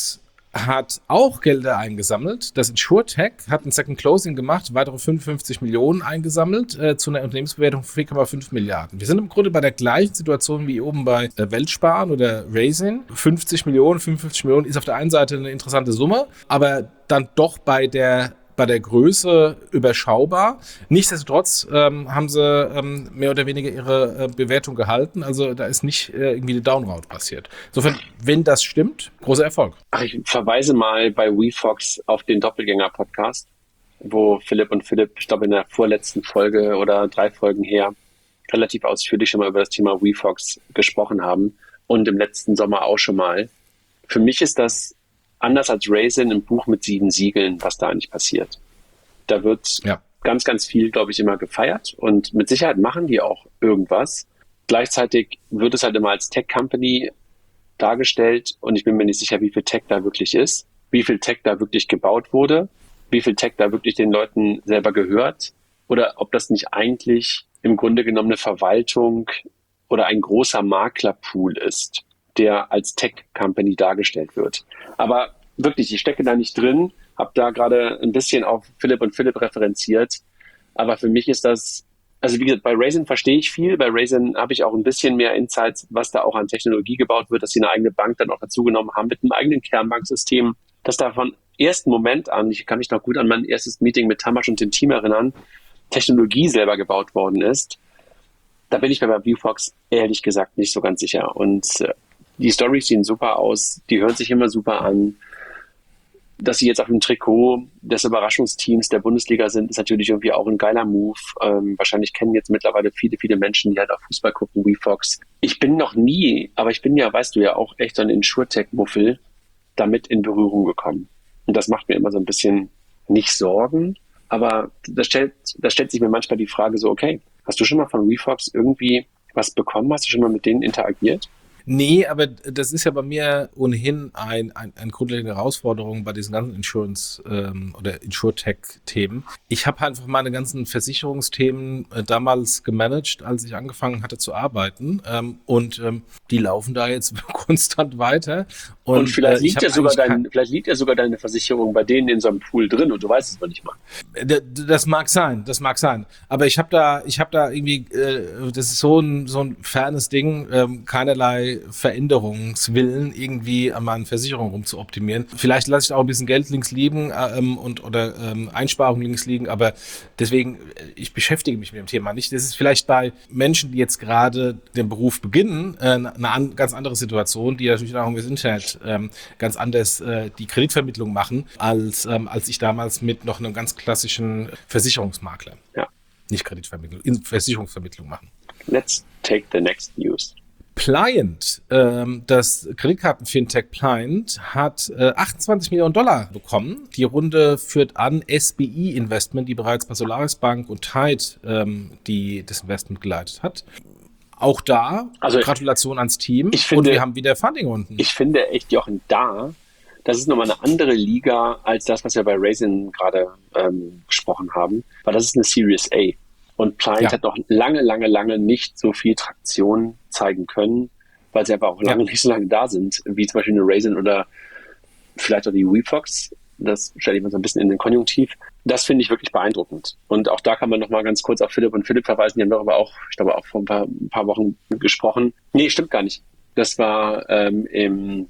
[SPEAKER 3] hat auch Gelder eingesammelt. Das InsurTech hat ein Second Closing gemacht, weitere fünfundfünfzig Millionen eingesammelt äh, zu einer Unternehmensbewertung von vier Komma fünf Milliarden. Wir sind im Grunde bei der gleichen Situation wie oben bei äh, Weltsparen oder Raisin. fünfzig Millionen, fünfundfünfzig Millionen ist auf der einen Seite eine interessante Summe, aber dann doch bei der bei der Größe überschaubar. Nichtsdestotrotz ähm, haben sie ähm, mehr oder weniger ihre äh, Bewertung gehalten. Also da ist nicht äh, irgendwie eine Downround passiert. Insofern, wenn das stimmt, großer Erfolg.
[SPEAKER 4] Ach, ich verweise mal bei WeFox auf den Doppelgänger-Podcast, wo Philipp und Philipp, ich glaube in der vorletzten Folge oder drei Folgen her, relativ ausführlich schon mal über das Thema WeFox gesprochen haben und im letzten Sommer auch schon mal. Für mich ist das anders als Raisin im Buch mit sieben Siegeln, was da eigentlich passiert. Da wird ja. ganz, ganz viel, glaube ich, immer gefeiert und mit Sicherheit machen die auch irgendwas. Gleichzeitig wird es halt immer als Tech-Company dargestellt und ich bin mir nicht sicher, wie viel Tech da wirklich ist, wie viel Tech da wirklich gebaut wurde, wie viel Tech da wirklich den Leuten selber gehört oder ob das nicht eigentlich im Grunde genommen eine Verwaltung oder ein großer Maklerpool ist, der als Tech-Company dargestellt wird. Aber wirklich, ich stecke da nicht drin, habe da gerade ein bisschen auf Philipp und Philipp referenziert, aber für mich ist das, also wie gesagt, bei Raisin verstehe ich viel, bei Raisin habe ich auch ein bisschen mehr Insights, was da auch an Technologie gebaut wird, dass sie eine eigene Bank dann auch dazu genommen haben mit einem eigenen Kernbanksystem, das da von ersten Moment an, ich kann mich noch gut an mein erstes Meeting mit Tamas und dem Team erinnern, Technologie selber gebaut worden ist. Da bin ich mir bei WeFox ehrlich gesagt nicht so ganz sicher und äh, die Storys sehen super aus, die hören sich immer super an. Dass sie jetzt auf dem Trikot des Überraschungsteams der Bundesliga sind, ist natürlich irgendwie auch ein geiler Move. Ähm, wahrscheinlich kennen jetzt mittlerweile viele, viele Menschen, die halt auf Fußball gucken, WeFox. Ich bin noch nie, aber ich bin ja, weißt du ja, auch echt so ein InsurTech-Muffel damit in Berührung gekommen. Und das macht mir immer so ein bisschen nicht Sorgen, aber da stellt, da stellt sich mir manchmal die Frage so, okay, hast du schon mal von WeFox irgendwie was bekommen? Hast du schon mal mit denen interagiert?
[SPEAKER 3] Nee, aber das ist ja bei mir ohnehin ein, ein, eine grundlegende Herausforderung bei diesen ganzen Insurance- ähm, oder InsurTech-Themen. Ich habe einfach meine ganzen Versicherungsthemen äh, damals gemanagt, als ich angefangen hatte zu arbeiten. Ähm, und ähm, die laufen da jetzt konstant weiter. Und,
[SPEAKER 4] und vielleicht,
[SPEAKER 3] äh,
[SPEAKER 4] liegt ja sogar dein, vielleicht liegt ja sogar deine Versicherung bei denen in so einem Pool drin und du weißt es noch nicht mal.
[SPEAKER 3] Das mag sein, das mag sein. Aber ich habe da, ich habe da irgendwie, äh, das ist so ein, so ein fernes Ding, ähm, keinerlei Veränderungswillen irgendwie an meinen Versicherungen rumzuoptimieren. Vielleicht lasse ich da auch ein bisschen Geld links liegen ähm, und oder ähm, Einsparungen links liegen, aber deswegen, ich beschäftige mich mit dem Thema nicht. Das ist vielleicht bei Menschen, die jetzt gerade den Beruf beginnen, äh, eine an, ganz andere Situation, die natürlich auch über das Internet ähm, ganz anders äh, die Kreditvermittlung machen, als, ähm, als ich damals mit noch einem ganz klassischen Versicherungsmakler.
[SPEAKER 4] Ja.
[SPEAKER 3] Nicht Kreditvermittlung, Versicherungsvermittlung machen.
[SPEAKER 4] Let's take the next news.
[SPEAKER 3] Pliant, ähm, das Kreditkarten-Fintech Pliant, hat äh, achtundzwanzig Millionen Dollar bekommen. Die Runde führt an S B I Investment, die bereits bei Solaris Bank und Tide ähm, die das Investment geleitet hat. Auch da, also Gratulation ans Team.
[SPEAKER 4] Ich finde,
[SPEAKER 3] und wir haben wieder Funding-Runden.
[SPEAKER 4] Ich finde echt, Jochen, da, das ist nochmal eine andere Liga als das, was wir bei Raisin gerade ähm, gesprochen haben, weil das ist eine Series A. Und Pliant ja. hat noch lange, lange, lange nicht so viel Traktion zeigen können, weil sie einfach auch lange ja. nicht so lange da sind, wie zum Beispiel eine Raisin oder vielleicht auch die WeFox. Das stelle ich mal so ein bisschen in den Konjunktiv. Das finde ich wirklich beeindruckend. Und auch da kann man noch mal ganz kurz auf Philipp und Philipp verweisen. Die haben darüber auch, ich glaube, auch vor ein paar, ein paar Wochen gesprochen. Nee, stimmt gar nicht. Das war ähm, im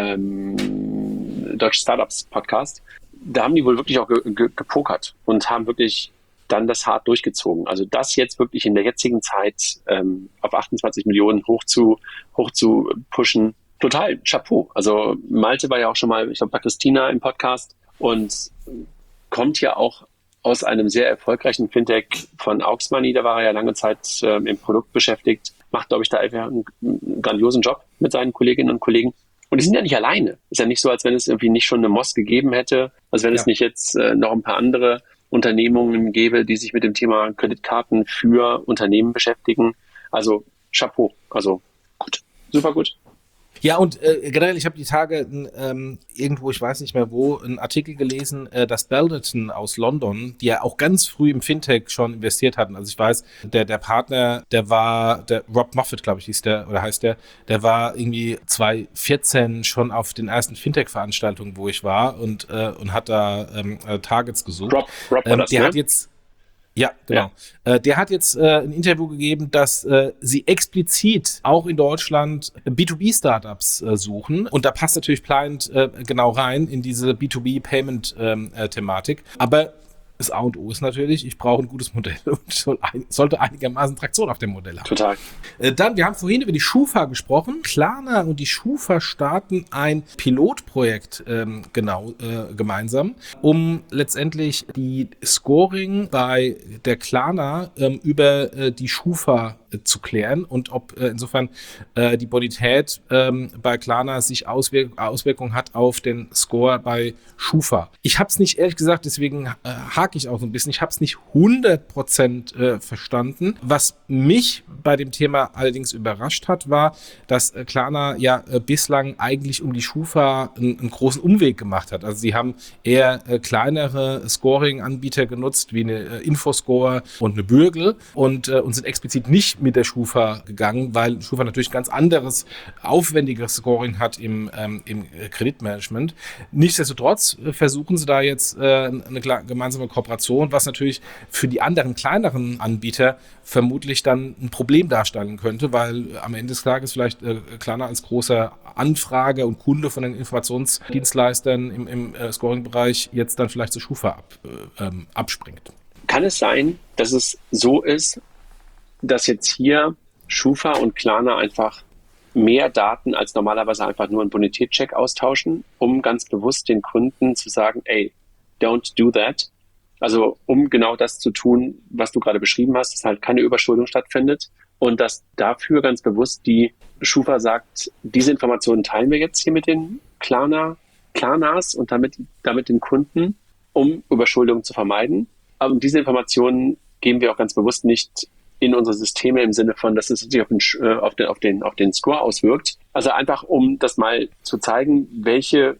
[SPEAKER 4] ähm, Deutsche Startups Podcast. Da haben die wohl wirklich auch ge- ge- gepokert und haben wirklich dann das hart durchgezogen. Also das jetzt wirklich in der jetzigen Zeit ähm, auf achtundzwanzig Millionen hoch zu, hoch zu pushen, total Chapeau. Also Malte war ja auch schon mal, ich glaube, bei Christina im Podcast und kommt ja auch aus einem sehr erfolgreichen Fintech von Aux Money. Da war er ja lange Zeit ähm, im Produkt beschäftigt, macht, glaube ich, da einfach einen, einen grandiosen Job mit seinen Kolleginnen und Kollegen. Und die sind ja nicht alleine. Ist ja nicht so, als wenn es irgendwie nicht schon eine M O S gegeben hätte, als wenn ja. es nicht jetzt äh, noch ein paar andere Unternehmungen gäbe, die sich mit dem Thema Kreditkarten für Unternehmen beschäftigen. Also Chapeau. Also gut, super gut.
[SPEAKER 3] Ja, und äh, generell, ich habe die Tage ähm, irgendwo, ich weiß nicht mehr wo, einen Artikel gelesen, äh, dass Balderton aus London, die ja auch ganz früh im Fintech schon investiert hatten. Also ich weiß, der der Partner, der war, der Rob Moffat, glaube ich, hieß der, oder heißt der, der war irgendwie zwanzig vierzehn schon auf den ersten Fintech-Veranstaltungen, wo ich war und äh, und hat da ähm, Targets gesucht.
[SPEAKER 4] Rob, Rob
[SPEAKER 3] ähm,
[SPEAKER 4] das,
[SPEAKER 3] der
[SPEAKER 4] ne?
[SPEAKER 3] hat jetzt Ja, genau. Ja. Äh, der hat jetzt äh, ein Interview gegeben, dass äh, sie explizit auch in Deutschland B zwei B Startups äh, suchen. Und da passt natürlich Pliant äh, genau rein in diese B zwei B Payment ähm, äh, Thematik. Aber das A und O ist natürlich, ich brauche ein gutes Modell und soll ein, sollte einigermaßen Traktion auf dem Modell haben.
[SPEAKER 4] Total.
[SPEAKER 3] Äh, dann, wir haben vorhin über die Schufa gesprochen. Klarna und die Schufa starten ein Pilotprojekt ähm, genau äh, gemeinsam, um letztendlich die Scoring bei der Klarna ähm, über äh, die Schufa äh, zu klären und ob äh, insofern äh, die Bonität ähm, bei Klarna sich Auswirk- Auswirkungen hat auf den Score bei Schufa. Ich habe es nicht, ehrlich gesagt, deswegen äh, hake ich auch so ein bisschen. Ich habe es nicht hundert Prozent äh, verstanden. Was mich bei dem Thema allerdings überrascht hat, war, dass äh, Klarna ja äh, bislang eigentlich um die Schufa einen, einen großen Umweg gemacht hat. Also sie haben eher äh, kleinere Scoring-Anbieter genutzt, wie eine äh, Infoscore und eine Bürgel und, äh, und sind explizit nicht mit der Schufa gegangen, weil Schufa natürlich ganz anderes, aufwendigeres Scoring hat im, ähm, im Kreditmanagement. Nichtsdestotrotz äh, versuchen sie da jetzt äh, eine gemeinsame Kooperation, was natürlich für die anderen kleineren Anbieter vermutlich dann ein Problem darstellen könnte, weil am Ende des Tages vielleicht äh, Klarna als großer Anfrager und Kunde von den Informationsdienstleistern im, im äh, Scoring-Bereich jetzt dann vielleicht zur Schufa ab, äh, ähm, abspringt.
[SPEAKER 4] Kann es sein, dass es so ist, dass jetzt hier Schufa und Klarna einfach mehr Daten als normalerweise einfach nur einen Bonitätscheck austauschen, um ganz bewusst den Kunden zu sagen, ey, don't do that. Also um genau das zu tun, was du gerade beschrieben hast, dass halt keine Überschuldung stattfindet und dass dafür ganz bewusst die Schufa sagt, diese Informationen teilen wir jetzt hier mit den Klarna, Klarnas und damit, damit den Kunden, um Überschuldung zu vermeiden. Aber diese Informationen geben wir auch ganz bewusst nicht in unsere Systeme im Sinne von, dass es sich auf den, auf den, auf den, auf den Score auswirkt. Also einfach, um das mal zu zeigen, welche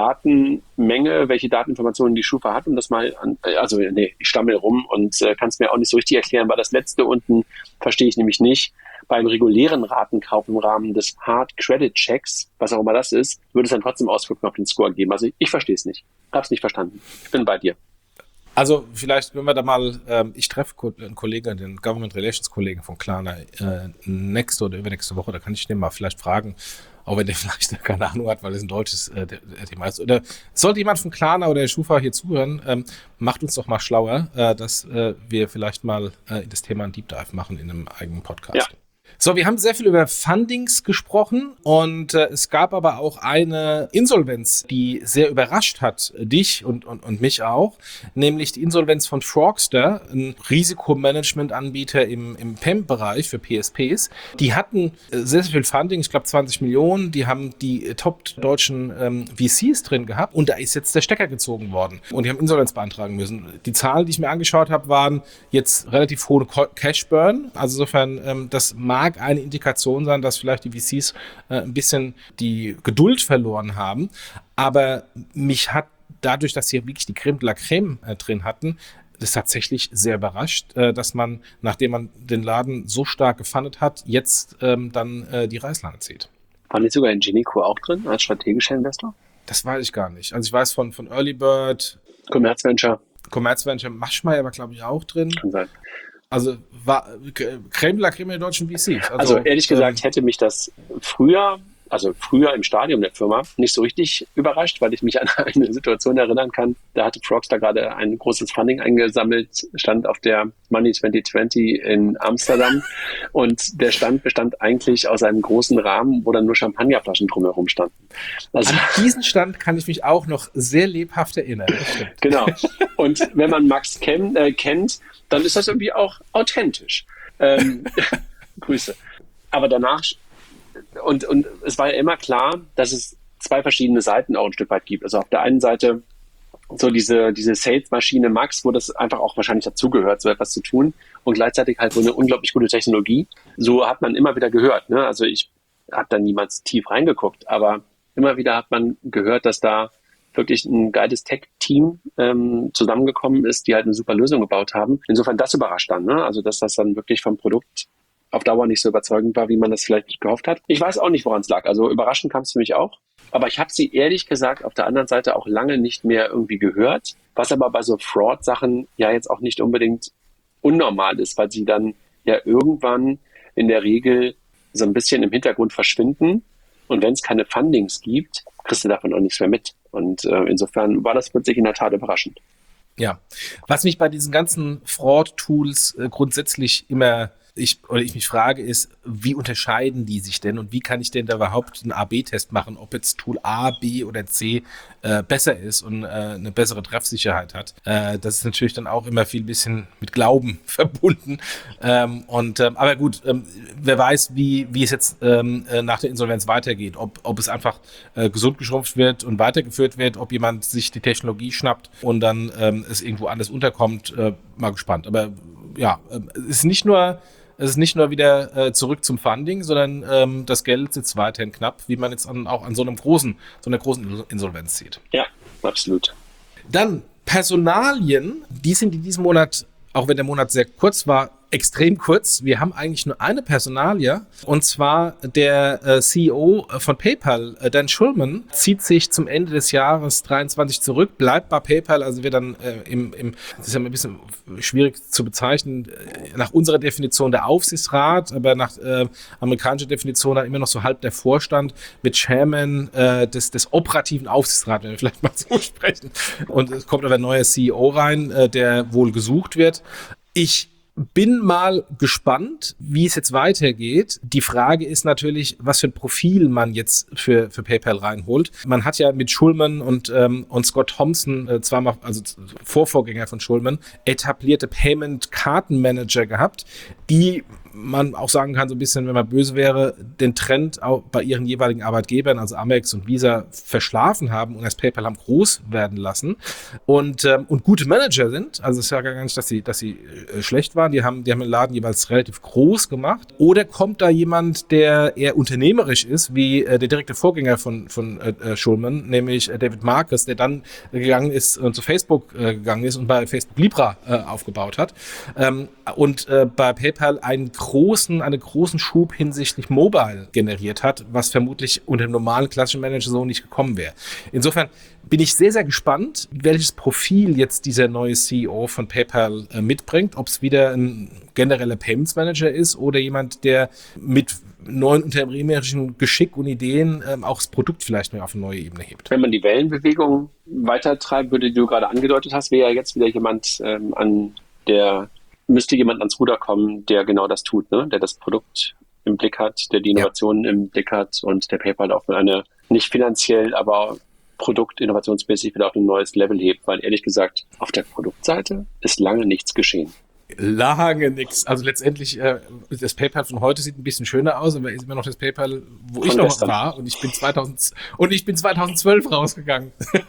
[SPEAKER 4] Datenmenge, welche Dateninformationen die Schufa hat, um das mal an, also nee, ich stammel rum und äh, kann es mir auch nicht so richtig erklären, weil das letzte unten verstehe ich nämlich nicht. Beim regulären Ratenkauf im Rahmen des Hard Credit Checks, was auch immer das ist, würde es dann trotzdem Auswirkungen auf den Score geben. Also ich, ich verstehe es nicht. Hab's nicht verstanden. Ich bin bei dir.
[SPEAKER 3] Also vielleicht können wir da mal, ähm, ich treffe einen Kollegen, den Government Relations Kollegen von Klarna äh, nächste oder übernächste Woche, da kann ich den mal vielleicht fragen, auch wenn der vielleicht keine Ahnung hat, weil es ein deutsches äh, Thema ist. Oder sollte jemand von Klarna oder der Schufa hier zuhören, ähm, macht uns doch mal schlauer, äh, dass äh, wir vielleicht mal äh, in das Thema ein Deep Dive machen in einem eigenen Podcast.
[SPEAKER 4] Ja.
[SPEAKER 3] So, wir haben sehr viel über Fundings gesprochen und äh, es gab aber auch eine Insolvenz, die sehr überrascht hat, dich und, und, und mich auch, nämlich die Insolvenz von Frogster, ein Risikomanagementanbieter im, im P E M-Bereich für P S Ps. Die hatten äh, sehr, sehr viel Funding, ich glaube zwanzig Millionen, die haben die äh, top-deutschen ähm, V Cs drin gehabt und da ist jetzt der Stecker gezogen worden und die haben Insolvenz beantragen müssen. Die Zahlen, die ich mir angeschaut habe, waren jetzt relativ hohe Cash-Burn, also insofern, ähm, das mag eine Indikation sein, dass vielleicht die V Cs äh, ein bisschen die Geduld verloren haben. Aber mich hat dadurch, dass sie wirklich die Creme de la Creme äh, drin hatten, das tatsächlich sehr überrascht, äh, dass man, nachdem man den Laden so stark gefundet hat, jetzt ähm, dann äh, die Reißleine zieht.
[SPEAKER 4] War nicht sogar Ingenico auch drin als strategischer Investor?
[SPEAKER 3] Das weiß ich gar nicht. Also ich weiß von, von Early Bird,
[SPEAKER 4] Commerzventure.
[SPEAKER 3] Commerzventure, Maschmeyer war glaube ich auch drin.
[SPEAKER 4] Kann sein.
[SPEAKER 3] Also war Creme de la Creme der deutschen V Cs.
[SPEAKER 4] Also, also ehrlich gesagt ähm, hätte mich das früher, also früher im Stadium der Firma, nicht so richtig überrascht, weil ich mich an eine Situation erinnern kann. Da hatte Frogster gerade ein großes Funding eingesammelt, stand auf der Money zwanzig zwanzig in Amsterdam und der Stand bestand eigentlich aus einem großen Rahmen, wo dann nur Champagnerflaschen drumherum standen.
[SPEAKER 3] Also, an diesen Stand kann ich mich auch noch sehr lebhaft erinnern.
[SPEAKER 4] Genau. Und wenn man Max kenn, äh, kennt, dann ist das irgendwie auch authentisch. Ähm, Grüße. Aber danach, und, und es war ja immer klar, dass es zwei verschiedene Seiten auch ein Stück weit gibt. Also auf der einen Seite so diese, diese Sales-Maschine Max, wo das einfach auch wahrscheinlich dazugehört, so etwas zu tun und gleichzeitig halt so eine unglaublich gute Technologie. So hat man immer wieder gehört. Ne? Also ich habe da niemals tief reingeguckt. Aber immer wieder hat man gehört, dass da wirklich ein geiles Tech-Team ähm, zusammengekommen ist, die halt eine super Lösung gebaut haben. Insofern das überrascht dann, ne? Also dass das dann wirklich vom Produkt auf Dauer nicht so überzeugend war, wie man das vielleicht gehofft hat. Ich weiß auch nicht, woran es lag. Also überraschend kam es für mich auch. Aber ich habe sie ehrlich gesagt auf der anderen Seite auch lange nicht mehr irgendwie gehört, was aber bei so Fraud-Sachen ja jetzt auch nicht unbedingt unnormal ist, weil sie dann ja irgendwann in der Regel so ein bisschen im Hintergrund verschwinden. Und wenn es keine Fundings gibt, kriegst du davon auch nichts mehr mit. Und äh, insofern war das plötzlich in der Tat überraschend.
[SPEAKER 3] Ja, was mich bei diesen ganzen Fraud-Tools äh, grundsätzlich immer ich oder ich mich frage, ist, wie unterscheiden die sich denn und wie kann ich denn da überhaupt einen A B Test machen, ob jetzt Tool A, B oder C äh, besser ist und äh, eine bessere Treffsicherheit hat. Äh, das ist natürlich dann auch immer viel bisschen mit Glauben verbunden. Ähm, und ähm, aber gut, ähm, wer weiß, wie wie es jetzt ähm, nach der Insolvenz weitergeht, ob ob es einfach äh, gesund geschrumpft wird und weitergeführt wird, ob jemand sich die Technologie schnappt und dann ähm, es irgendwo anders unterkommt, äh, mal gespannt. Aber ja, äh, es ist nicht nur Es ist nicht nur wieder äh, zurück zum Funding, sondern ähm, das Geld sitzt weiterhin knapp, wie man jetzt an, auch an so einem großen, so einer großen Insolvenz sieht.
[SPEAKER 4] Ja, absolut.
[SPEAKER 3] Dann Personalien, die sind in diesem Monat, auch wenn der Monat sehr kurz war, extrem kurz. Wir haben eigentlich nur eine Personalie, und zwar der äh, C E O von PayPal, äh, Dan Schulman, zieht sich zum Ende des Jahres dreiundzwanzig zurück, bleibt bei PayPal, also wird dann äh, im, im, das ist ja ein bisschen schwierig zu bezeichnen, äh, nach unserer Definition der Aufsichtsrat, aber nach äh, amerikanischer Definition dann immer noch so halb der Vorstand mit Chairman äh, des, des operativen Aufsichtsrats, wenn wir vielleicht mal so sprechen. Und es kommt aber ein neuer C E O rein, äh, der wohl gesucht wird. Ich bin mal gespannt, wie es jetzt weitergeht. Die Frage ist natürlich, was für ein Profil man jetzt für für PayPal reinholt. Man hat ja mit Schulman und ähm, und Scott Thompson äh, zweimal, also Vorvorgänger von Schulman, etablierte Payment-Kartenmanager gehabt, die man auch sagen kann, so ein bisschen, wenn man böse wäre, den Trend auch bei ihren jeweiligen Arbeitgebern, also Amex und Visa, verschlafen haben und das PayPal haben groß werden lassen und ähm, und gute Manager sind. Also es ist ja gar nicht, dass sie dass sie äh, schlecht waren. Die haben die haben den Laden jeweils relativ groß gemacht. Oder kommt da jemand, der eher unternehmerisch ist, wie äh, der direkte Vorgänger von von äh, Schulman, nämlich äh, David Marcus, der dann äh, gegangen ist und zu Facebook äh, gegangen ist und bei Facebook Libra äh, aufgebaut hat ähm, und äh, bei PayPal einen großen, einen großen Schub hinsichtlich Mobile generiert hat, was vermutlich unter dem normalen klassischen Manager so nicht gekommen wäre. Insofern bin ich sehr, sehr gespannt, welches Profil jetzt dieser neue C E O von PayPal äh, mitbringt, ob es wieder ein genereller Payments Manager ist oder jemand, der mit neuen unternehmerischen Geschick und Ideen ähm, auch das Produkt vielleicht mehr auf eine neue Ebene hebt.
[SPEAKER 4] Wenn man die Wellenbewegung weitertreiben würde, die du gerade angedeutet hast, wäre ja jetzt wieder jemand ähm, an der müsste jemand ans Ruder kommen, der genau das tut, ne? Der das Produkt im Blick hat, der die Innovationen ja. im Blick hat und der PayPal auch mit einer nicht finanziell, aber produktinnovationsmäßig wieder auf ein neues Level hebt, weil ehrlich gesagt, auf der Produktseite ist lange nichts geschehen.
[SPEAKER 3] Lange nichts. Also letztendlich, äh, das PayPal von heute sieht ein bisschen schöner aus, aber ist immer noch das PayPal, wo von ich noch gestern. war und ich bin zweitausend und ich bin zweitausendzwölf rausgegangen.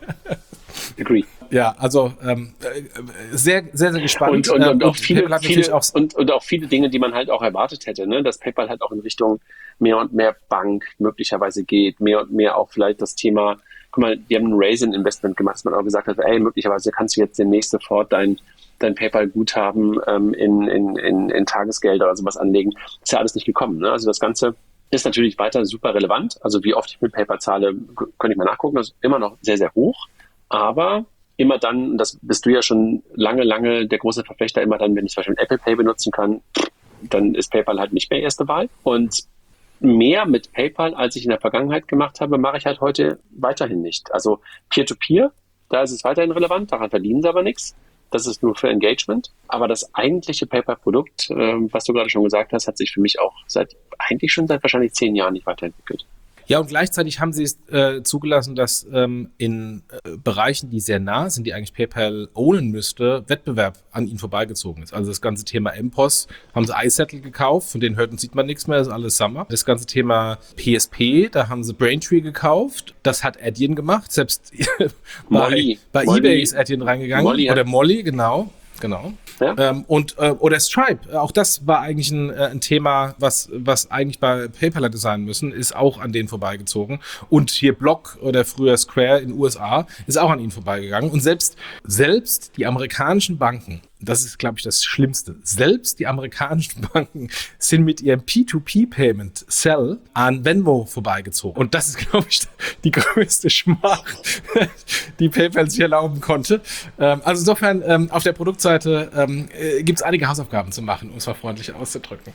[SPEAKER 4] Agree.
[SPEAKER 3] Ja, also ähm, sehr, sehr, sehr gespannt.
[SPEAKER 4] Und, und, und,
[SPEAKER 3] und
[SPEAKER 4] auch viele, viele,
[SPEAKER 3] auch
[SPEAKER 4] und, und auch viele Dinge, die man halt auch erwartet hätte, ne? Dass PayPal halt auch in Richtung mehr und mehr Bank möglicherweise geht, mehr und mehr auch vielleicht das Thema, guck mal, die haben ein Raisin-Investment gemacht, dass man auch gesagt hat, ey, möglicherweise kannst du jetzt demnächst sofort dein dein PayPal-Guthaben ähm, in, in, in, in Tagesgelder oder sowas anlegen. Ist ja alles nicht gekommen, ne? Also das Ganze ist natürlich weiter super relevant. Also wie oft ich mit PayPal zahle, könnte ich mal nachgucken, das ist immer noch sehr, sehr hoch. Aber immer dann, das bist du ja schon lange, lange der große Verfechter, immer dann, wenn ich zum Beispiel Apple Pay benutzen kann, dann ist PayPal halt nicht mehr erste Wahl. Und mehr mit PayPal, als ich in der Vergangenheit gemacht habe, mache ich halt heute weiterhin nicht. Also Peer-to-Peer, da ist es weiterhin relevant, daran verdienen sie aber nichts. Das ist nur für Engagement. Aber das eigentliche PayPal-Produkt, äh, was du gerade schon gesagt hast, hat sich für mich auch seit eigentlich schon seit wahrscheinlich zehn Jahren nicht weiterentwickelt.
[SPEAKER 3] Ja, und gleichzeitig haben sie es äh, zugelassen, dass ähm, in äh, Bereichen, die sehr nah sind, die eigentlich PayPal ownen müsste, Wettbewerb an ihnen vorbeigezogen ist. Also das ganze Thema M P O S haben sie iSettle gekauft, von denen hört und sieht man nichts mehr, das ist alles Summer. Das ganze Thema P S P, da haben sie Braintree gekauft, das hat Adyen gemacht, selbst bei,
[SPEAKER 4] Molly.
[SPEAKER 3] bei
[SPEAKER 4] Molly.
[SPEAKER 3] eBay ist Adyen reingegangen.
[SPEAKER 4] Molly
[SPEAKER 3] Oder Molly, genau. genau.
[SPEAKER 4] Ja.
[SPEAKER 3] Ähm, und, äh, oder Stripe, auch das war eigentlich ein, äh, ein Thema, was, was eigentlich bei PayPal hätte sein müssen, ist auch an denen vorbeigezogen. Und hier Block oder früher Square in den U S A ist auch an ihnen vorbeigegangen. Und selbst, selbst die amerikanischen Banken, das ist, glaube ich, das Schlimmste. Selbst die amerikanischen Banken sind mit ihrem P zwei P Payment Cell an Venmo vorbeigezogen. Und das ist, glaube ich, die größte Schmach, die PayPal sich erlauben konnte. Ähm, also insofern, ähm, auf der Produktseite ähm, äh, gibt es einige Hausaufgaben zu machen, um es mal freundlich auszudrücken.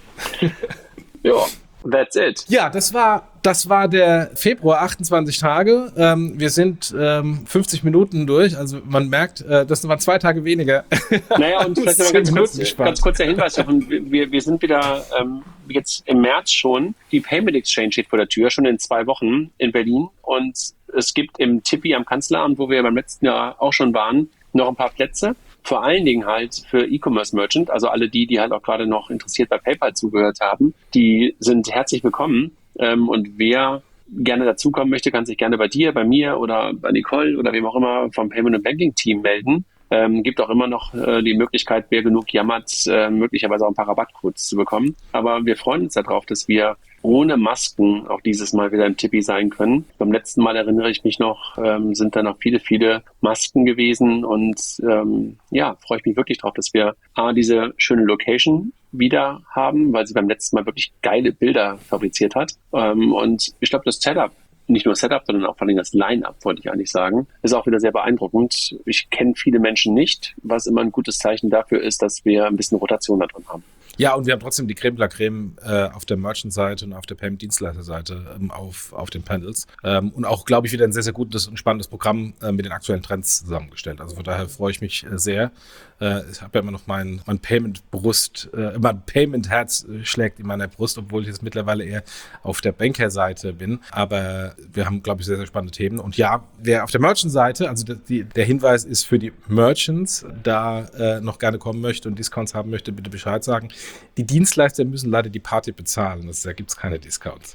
[SPEAKER 4] Ja, that's it.
[SPEAKER 3] Ja, das war, das war der Februar, achtundzwanzig Tage. Ähm, wir sind ähm, fünfzig Minuten durch, also man merkt, äh, das waren zwei Tage weniger.
[SPEAKER 4] Naja, und vielleicht noch ganz kurz, ganz kurz der Hinweis, wir, wir sind wieder ähm, jetzt im März schon, die Payment Exchange steht vor der Tür, schon in zwei Wochen in Berlin, und es gibt im Tippi am Kanzleramt, wo wir beim letzten Jahr auch schon waren, noch ein paar Plätze. Vor allen Dingen halt für E-Commerce Merchant, also alle die, die halt auch gerade noch interessiert bei PayPal zugehört haben, die sind herzlich willkommen. Ähm, und wer gerne dazukommen möchte, kann sich gerne bei dir, bei mir oder bei Nicole oder wem auch immer vom Payment and Banking Team melden. Ähm, gibt auch immer noch äh, die Möglichkeit, wer genug jammert, äh, möglicherweise auch ein paar Rabattcodes zu bekommen. Aber wir freuen uns darauf, dass wir ohne Masken auch dieses Mal wieder im Tippi sein können. Beim letzten Mal erinnere ich mich noch, ähm, sind da noch viele, viele Masken gewesen, und ähm, ja, freue ich mich wirklich drauf, dass wir A, diese schöne Location wieder haben, weil sie beim letzten Mal wirklich geile Bilder fabriziert hat. Ähm, und ich glaube, das Setup, nicht nur Setup, sondern auch vor allem das Line-Up, wollte ich eigentlich sagen, ist auch wieder sehr beeindruckend. Ich kenne viele Menschen nicht, was immer ein gutes Zeichen dafür ist, dass wir ein bisschen Rotation da drin haben.
[SPEAKER 3] Ja, und wir haben trotzdem die Creme de la Creme äh, auf der Merchant-Seite und auf der Payment-Dienstleister-Seite ähm, auf, auf den Panels. Ähm, und auch, glaube ich, wieder ein sehr, sehr gutes und spannendes Programm äh, mit den aktuellen Trends zusammengestellt. Also von daher freue ich mich äh, sehr. Äh, ich habe ja immer noch mein, mein Payment-Brust, äh, mein Payment-Herz äh, schlägt in meiner Brust, obwohl ich jetzt mittlerweile eher auf der Banker-Seite bin. Aber wir haben, glaube ich, sehr, sehr spannende Themen. Und ja, wer auf der Merchant-Seite, also die, der Hinweis ist für die Merchants, da äh, noch gerne kommen möchte und Discounts haben möchte, bitte Bescheid sagen. Die Dienstleister müssen leider die Party bezahlen. Das, da gibt es keine Discounts.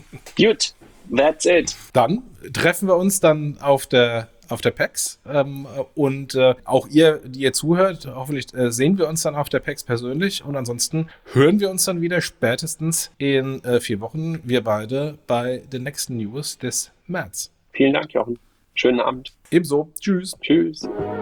[SPEAKER 4] Gut, that's it.
[SPEAKER 3] Dann treffen wir uns dann auf der auf der PAX ähm, und äh, auch ihr, die ihr zuhört, hoffentlich äh, sehen wir uns dann auf der PAX persönlich, und ansonsten hören wir uns dann wieder spätestens in äh, vier Wochen, wir beide, bei den nächsten News des März.
[SPEAKER 4] Vielen Dank, Jochen. Schönen Abend.
[SPEAKER 3] Ebenso. Tschüss.
[SPEAKER 4] Tschüss.